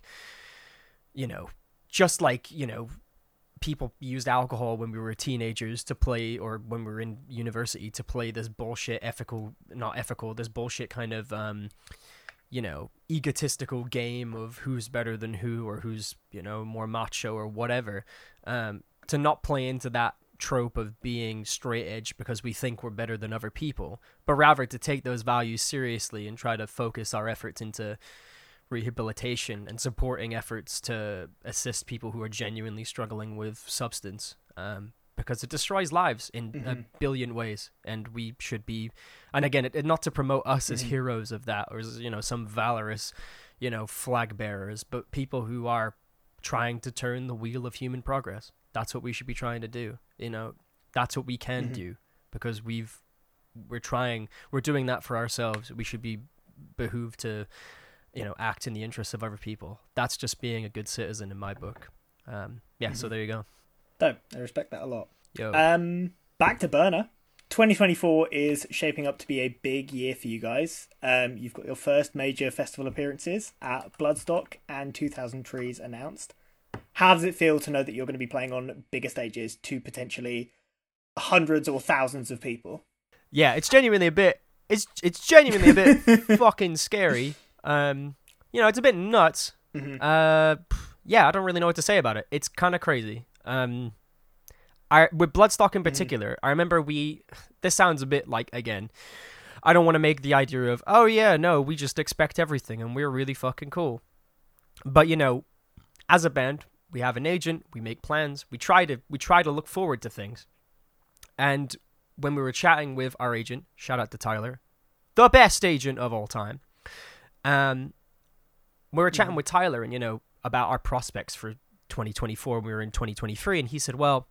you know, just like, you know, people used alcohol when we were teenagers to play, or when we were in university to play this bullshit ethical, not ethical, this bullshit kind of, um, you know, egotistical game of who's better than who, or who's, you know, more macho or whatever, um, to not play into that trope of being straight edge because we think we're better than other people, but rather to take those values seriously and try to focus our efforts into rehabilitation and supporting efforts to assist people who are genuinely struggling with substance, um, because it destroys lives in mm-hmm. a billion ways, and we should be, and again, it, it, not to promote us mm-hmm. as heroes of that, or as, you know, some valorous, you know, flag bearers, but people who are trying to turn the wheel of human progress. That's what we should be trying to do. You know, that's what we can mm-hmm. do, because we've, we're trying, we're doing that for ourselves. We should be behooved to, you know, act in the interests of other people. That's just being a good citizen in my book. Um, yeah, mm-hmm. so there you go. No, I respect that a lot. Yo. Um, back to Burner. twenty twenty-four is shaping up to be a big year for you guys. Um, you've got your first major festival appearances at Bloodstock and two thousand Trees announced. How does it feel to know that you're going to be playing on bigger stages to potentially hundreds or thousands of people? Yeah, it's genuinely a bit, it's it's genuinely a bit fucking scary. Um, you know, it's a bit nuts. Mm-hmm. Uh, yeah, I don't really know what to say about it. It's kind of crazy. Um, I with Bloodstock in particular, mm-hmm. I remember we. This sounds a bit like, again, I don't want to make the idea of, oh yeah, no, we just expect everything and we're really fucking cool. But you know, as a band, we have an agent, we make plans, we try to we try to look forward to things, and when we were chatting with our agent, shout out to Tyler, the best agent of all time. Um, we were chatting mm-hmm. with Tyler, and you know, about our prospects for twenty twenty-four. We were in twenty twenty-three, and he said, "Well,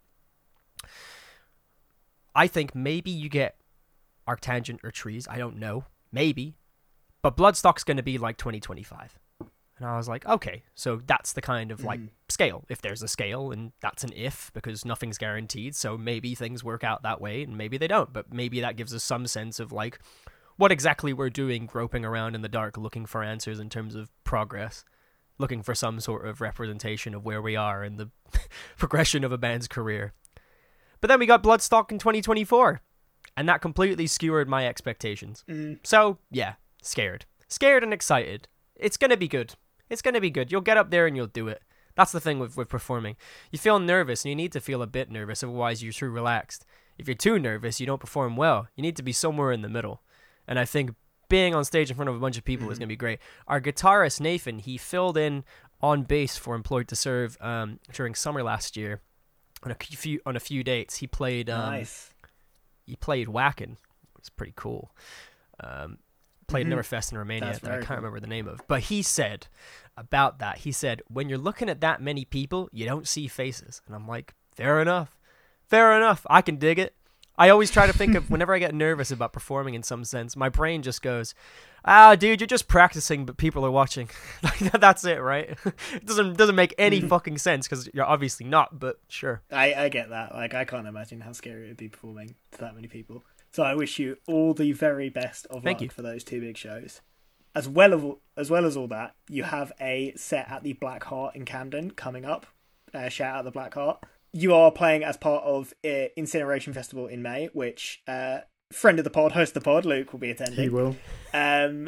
I think maybe you get Arctangent or Trees. I don't know, maybe, but Bloodstock's going to be like twenty twenty-five." And I was like, okay, so that's the kind of like mm. scale. If there's a scale, and that's an if, because nothing's guaranteed. So maybe things work out that way, and maybe they don't. But maybe that gives us some sense of like what exactly we're doing, groping around in the dark, looking for answers in terms of progress, looking for some sort of representation of where we are in the progression of a band's career. But then we got Bloodstock in twenty twenty-four, and that completely skewered my expectations. Mm. So yeah, scared, scared and excited. It's gonna be good. It's going to be good. You'll get up there and you'll do it. That's the thing with, with performing. You feel nervous, and you need to feel a bit nervous, otherwise you're too relaxed. If you're too nervous, you don't perform well. You need to be somewhere in the middle. And I think being on stage in front of a bunch of people mm-hmm. is going to be great. Our guitarist, Nathan, he filled in on bass for Employed to Serve um, during summer last year on a few on a few dates. He played um, nice. He played Wacken. It's pretty cool. Um, played mm-hmm. Neverfest in Romania That's that I can't cool. remember the name of. But he said about that, he said, when you're looking at that many people, you don't see faces. And I'm like, fair enough. Fair enough. I can dig it. I always try to think of, whenever I get nervous about performing in some sense, my brain just goes, ah, dude, you're just practicing, but people are watching. That's it, right? It doesn't doesn't make any fucking sense, because you're obviously not, but sure. I, I get that. Like, I can't imagine how scary it would be performing to that many people. So I wish you all the very best of Thank luck you. for those two big shows. As well as, as well as all that, you have a set at the Black Heart in Camden coming up. Uh, shout out the Black Heart. You are playing as part of uh, Incineration Festival in May, which uh, friend of the pod, host of the pod, Luke, will be attending. He will. Um,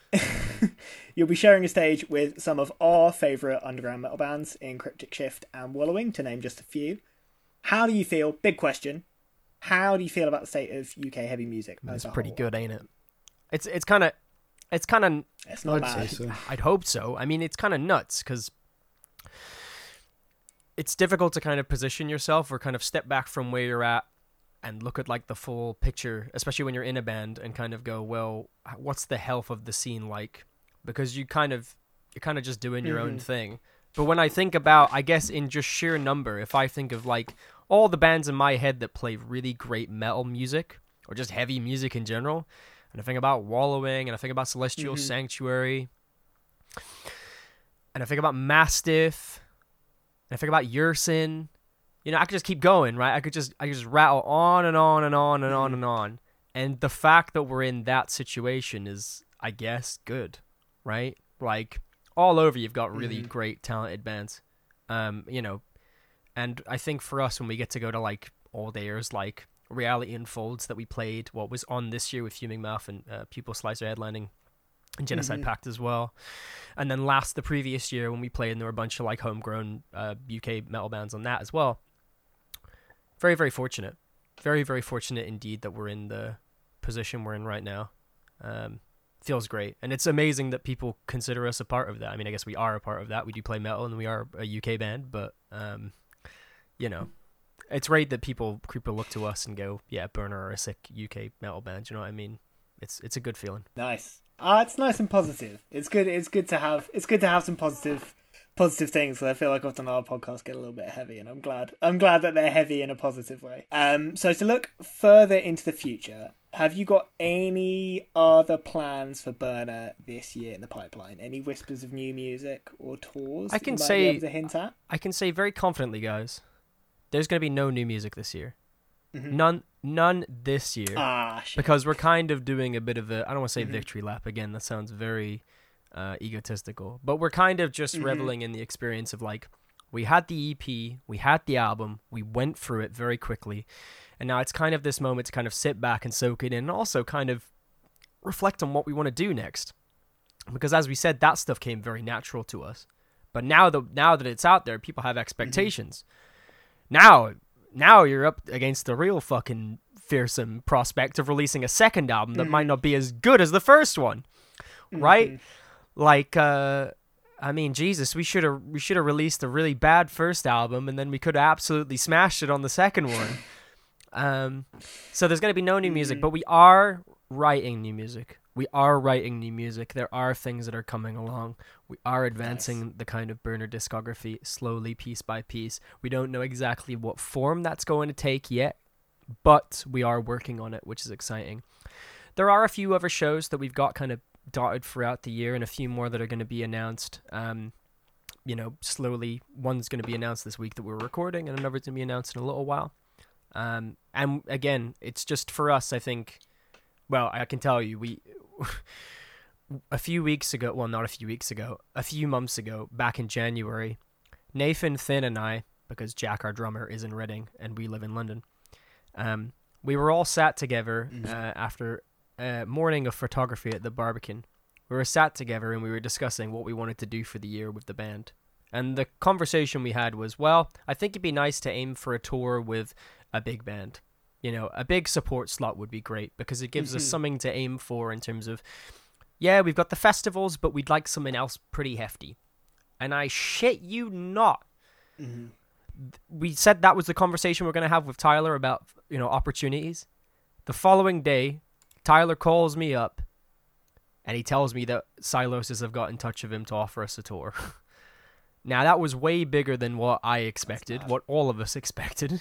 you'll be sharing a stage with some of our favourite underground metal bands in Cryptic Shift and Wallowing, to name just a few. How do you feel? Big question. How do you feel about the state of U K heavy music? It's pretty good, ain't it? It's it's kind of it's kind of. It's not I'd bad. say so. I'd hope so. I mean, it's kind of nuts, because it's difficult to kind of position yourself or kind of step back from where you're at and look at like the full picture, especially when you're in a band, and kind of go, well, what's the health of the scene like? Because you kind of you're kind of just doing your mm-hmm. own thing. But when I think about, I guess in just sheer number, if I think of like all the bands in my head that play really great metal music or just heavy music in general, and I think about Wallowing, and I think about Celestial mm-hmm. Sanctuary, and I think about Mastiff, and I think about Yersin, you know, I could just keep going, right? I could just I could just rattle on and on and on and on and on. And the fact that we're in that situation is, I guess, good, right? Like, all over you've got really mm-hmm. great, talented bands. Um, you know, and I think for us, when we get to go to like old airs like Reality Unfolds that we played, what was on this year with Fuming Mouth and uh, Pupil Slicer headlining, and Genocide mm-hmm. Pact as well. And then last, the previous year when we played, and there were a bunch of like homegrown uh, U K metal bands on that as well. Very, very fortunate. Very, very fortunate indeed that we're in the position we're in right now. Um, feels great. And it's amazing that people consider us a part of that. I mean, I guess we are a part of that. We do play metal and we are a U K band, but, um, you know, it's great that people, people look to us and go, yeah, Burner are a sick U K metal band. You know what I mean? It's it's a good feeling. Nice. Ah, uh, it's nice and positive. It's good. It's good to have. It's good to have some positive, positive things. I feel like often our podcasts get a little bit heavy, and I'm glad. I'm glad that they're heavy in a positive way. Um. So to look further into the future, have you got any other plans for Burner this year in the pipeline? Any whispers of new music or tours? I can that you might say. be able to hint at? I can say very confidently, guys. There's going to be no new music this year. Mm-hmm. None. None this year. Ah, shit. Because we're kind of doing a bit of a, I don't want to say mm-hmm. victory lap again, that sounds very uh, egotistical, but we're kind of just mm-hmm. reveling in the experience of like, we had the E P, we had the album, we went through it very quickly, and now it's kind of this moment to kind of sit back and soak it in, and also kind of reflect on what we want to do next. Because as we said, that stuff came very natural to us. But now, the, now that it's out there, people have expectations. Mm-hmm. Now... Now you're up against the real fucking fearsome prospect of releasing a second album that mm-hmm. might not be as good as the first one, right? Mm-hmm. Like, uh, I mean, Jesus, we should have we should have released a really bad first album, and then we could have absolutely smashed it on the second one. Um, so there's going to be no new music, but we are writing new music. We are writing new music. There are things that are coming along. We are advancing nice. the kind of burner discography slowly, piece by piece. We don't know exactly what form that's going to take yet, but we are working on it, which is exciting. There are a few other shows that we've got kind of dotted throughout the year, and a few more that are going to be announced, um, you know, slowly. One's going to be announced this week that we're recording, and another's going to be announced in a little while. Um, and again, it's just for us, I think, well, I can tell you, we, a few weeks ago, well, not a few weeks ago, a few months ago, back in January, Nathan, Finn, and I, because Jack, our drummer, is in Reading, and we live in London, um, we were all sat together uh, after a morning of photography at the Barbican. We were sat together, and we were discussing what we wanted to do for the year with the band. And the conversation we had was, well, I think it'd be nice to aim for a tour with a big band. You know, a big support slot would be great, because it gives mm-hmm. us something to aim for in terms of, yeah, we've got the festivals, but we'd like something else pretty hefty. And I shit you not. Mm-hmm. We said that was the conversation we're going to have with Tyler about, you know, opportunities. The following day, Tyler calls me up, and he tells me that Silosis have got in touch with him to offer us a tour. Now, that was way bigger than what I expected, what all of us expected.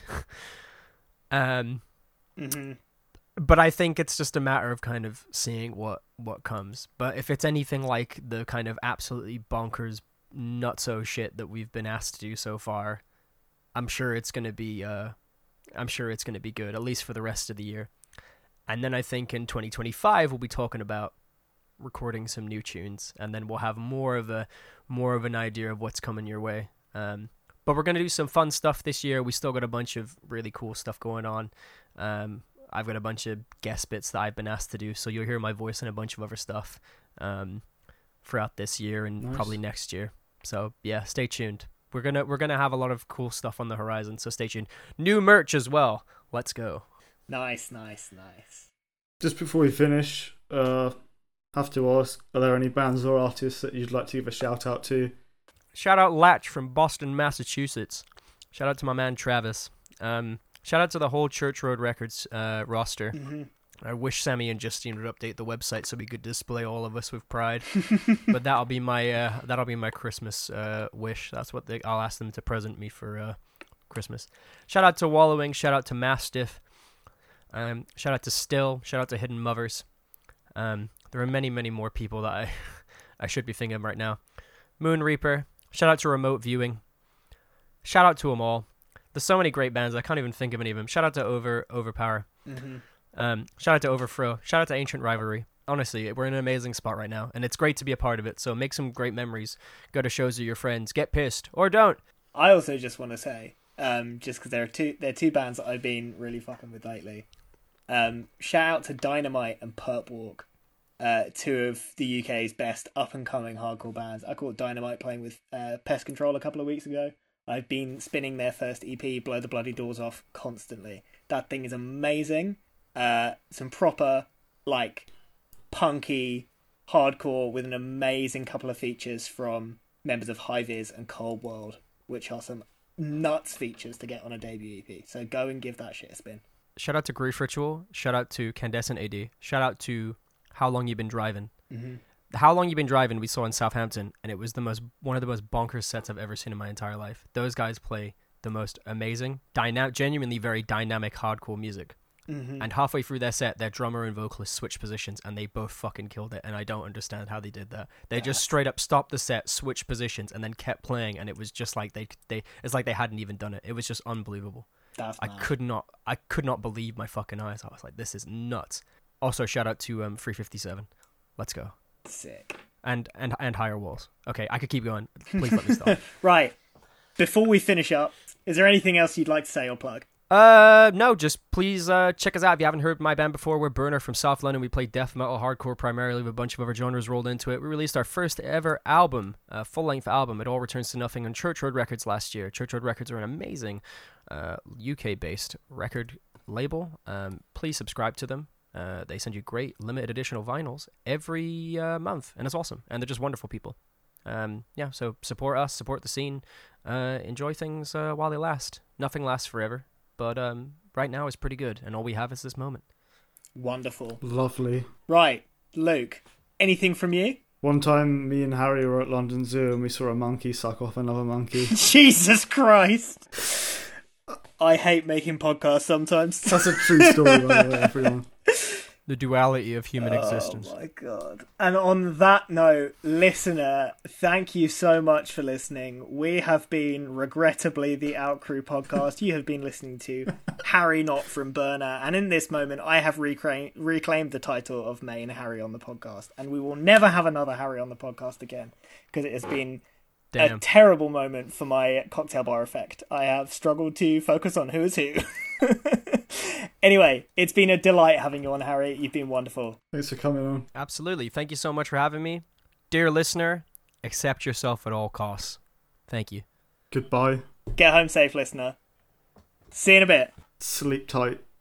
um, mm-hmm. But I think it's just a matter of kind of seeing what, what comes. But if it's anything like the kind of absolutely bonkers, nutso shit that we've been asked to do so far, I'm sure it's going to be, uh, I'm sure it's going to be good, at least for the rest of the year. And then I think in twenty twenty-five, we'll be talking about recording some new tunes, and then we'll have more of a more of an idea of what's coming your way. Um, but we're going to do some fun stuff this year. We still got a bunch of really cool stuff going on. Um, I've got a bunch of guest bits that I've been asked to do, so you'll hear my voice and a bunch of other stuff um, throughout this year and nice. Probably next year. So yeah, stay tuned. We're gonna we're gonna have a lot of cool stuff on the horizon, so stay tuned. New merch as well. Let's go. Nice, nice, nice. Just before we finish, uh, have to ask, are there any bands or artists that you'd like to give a shout out to? Shout out Latch from Boston, Massachusetts. Shout out to my man Travis. Um, shout out to the whole Church Road Records uh, roster. Mm-hmm. I wish Sammy and Justine would update the website so we could display all of us with pride. But that'll be my uh, that'll be my Christmas uh, wish. That's what they, I'll ask them to present me for uh, Christmas. Shout out to Wallowing. Shout out to Mastiff. Um, shout out to Still. Shout out to Hidden Mothers. Um, there are many, many more people that I I should be thinking of right now. Moon Reaper. Shout out to Remote Viewing. Shout out to them all. There's so many great bands. I can't even think of any of them. Shout out to Over Overpower. Mm-hmm. Um, shout out to Overthrow. Shout out to Ancient Rivalry. Honestly, we're in an amazing spot right now, and it's great to be a part of it. So make some great memories. Go to shows with your friends. Get pissed or don't. I also just want to say, um, just because there are two, there are two bands that I've been really fucking with lately. Um, shout out to Dynamite and Perp Walk, uh, two of the U K's best up and coming hardcore bands. I caught Dynamite playing with uh, Pest Control a couple of weeks ago. I've been spinning their first E P, Blow the Bloody Doors Off, constantly. That thing is amazing. Uh, some proper, like, punky hardcore with an amazing couple of features from members of High Vis and Cold World, which are some nuts features to get on a debut E P. So go and give that shit a spin. Shout out to Grief Ritual. Shout out to Candescent A D. Shout out to How Long You Been Driving. Mm-hmm. How Long You Been Driving we saw in Southampton, and it was the most one of the most bonkers sets I've ever seen in my entire life. Those guys play the most amazing, dyna- genuinely very dynamic hardcore music. Mm-hmm. And halfway through their set, their drummer and vocalist switched positions, and they both fucking killed it. And I don't understand how they did that. They just straight up stopped the set, switched positions, and then kept playing. And it was just like they they it's like they hadn't even done it. It was just unbelievable. That's I mad. could could not I could not believe my fucking eyes. I was like, this is nuts. Also, shout out to um three fifty-seven. Let's go. Sick. And and and Higher Walls. Okay, I could keep going. Please let me stop. Right. Before we finish up, is there anything else you'd like to say or plug? Uh, no, just please uh, check us out. If you haven't heard my band before, we're Burner from South London. We play death metal, hardcore primarily, with a bunch of other genres rolled into it. We released our first ever album, a full-length album, It All Returns to Nothing, on Church Road Records last year. Church Road Records are an amazing uh, U K-based record label. Um, please subscribe to them. Uh, they send you great limited editional vinyls every uh, month, and it's awesome. And they're just wonderful people. Um, yeah, so support us, support the scene, uh, enjoy things uh, while they last. Nothing lasts forever. but um, right now it's pretty good, and all we have is this moment. Wonderful. Lovely. Right, Luke, anything from you? One time, me and Harry were at London Zoo and we saw a monkey suck off another monkey. Jesus Christ. I hate making podcasts sometimes. That's a true story, by the way, everyone. The duality of human existence. Oh my god. And on that note, listener, thank you so much for listening. We have been, regrettably, the Outcrew podcast. You have been listening to Harry Not from Burner. And in this moment, I have recra- reclaimed the title of main Harry on the podcast. And we will never have another Harry on the podcast again. Because it has been Damn. a terrible moment for my cocktail bar effect. I have struggled to focus on who is who. Anyway, it's been a delight having you on, Harry. You've been wonderful. Thanks for coming on. Absolutely. Thank you so much for having me. Dear listener, accept yourself at all costs. Thank you. Goodbye. Get home safe, listener. See you in a bit. Sleep tight.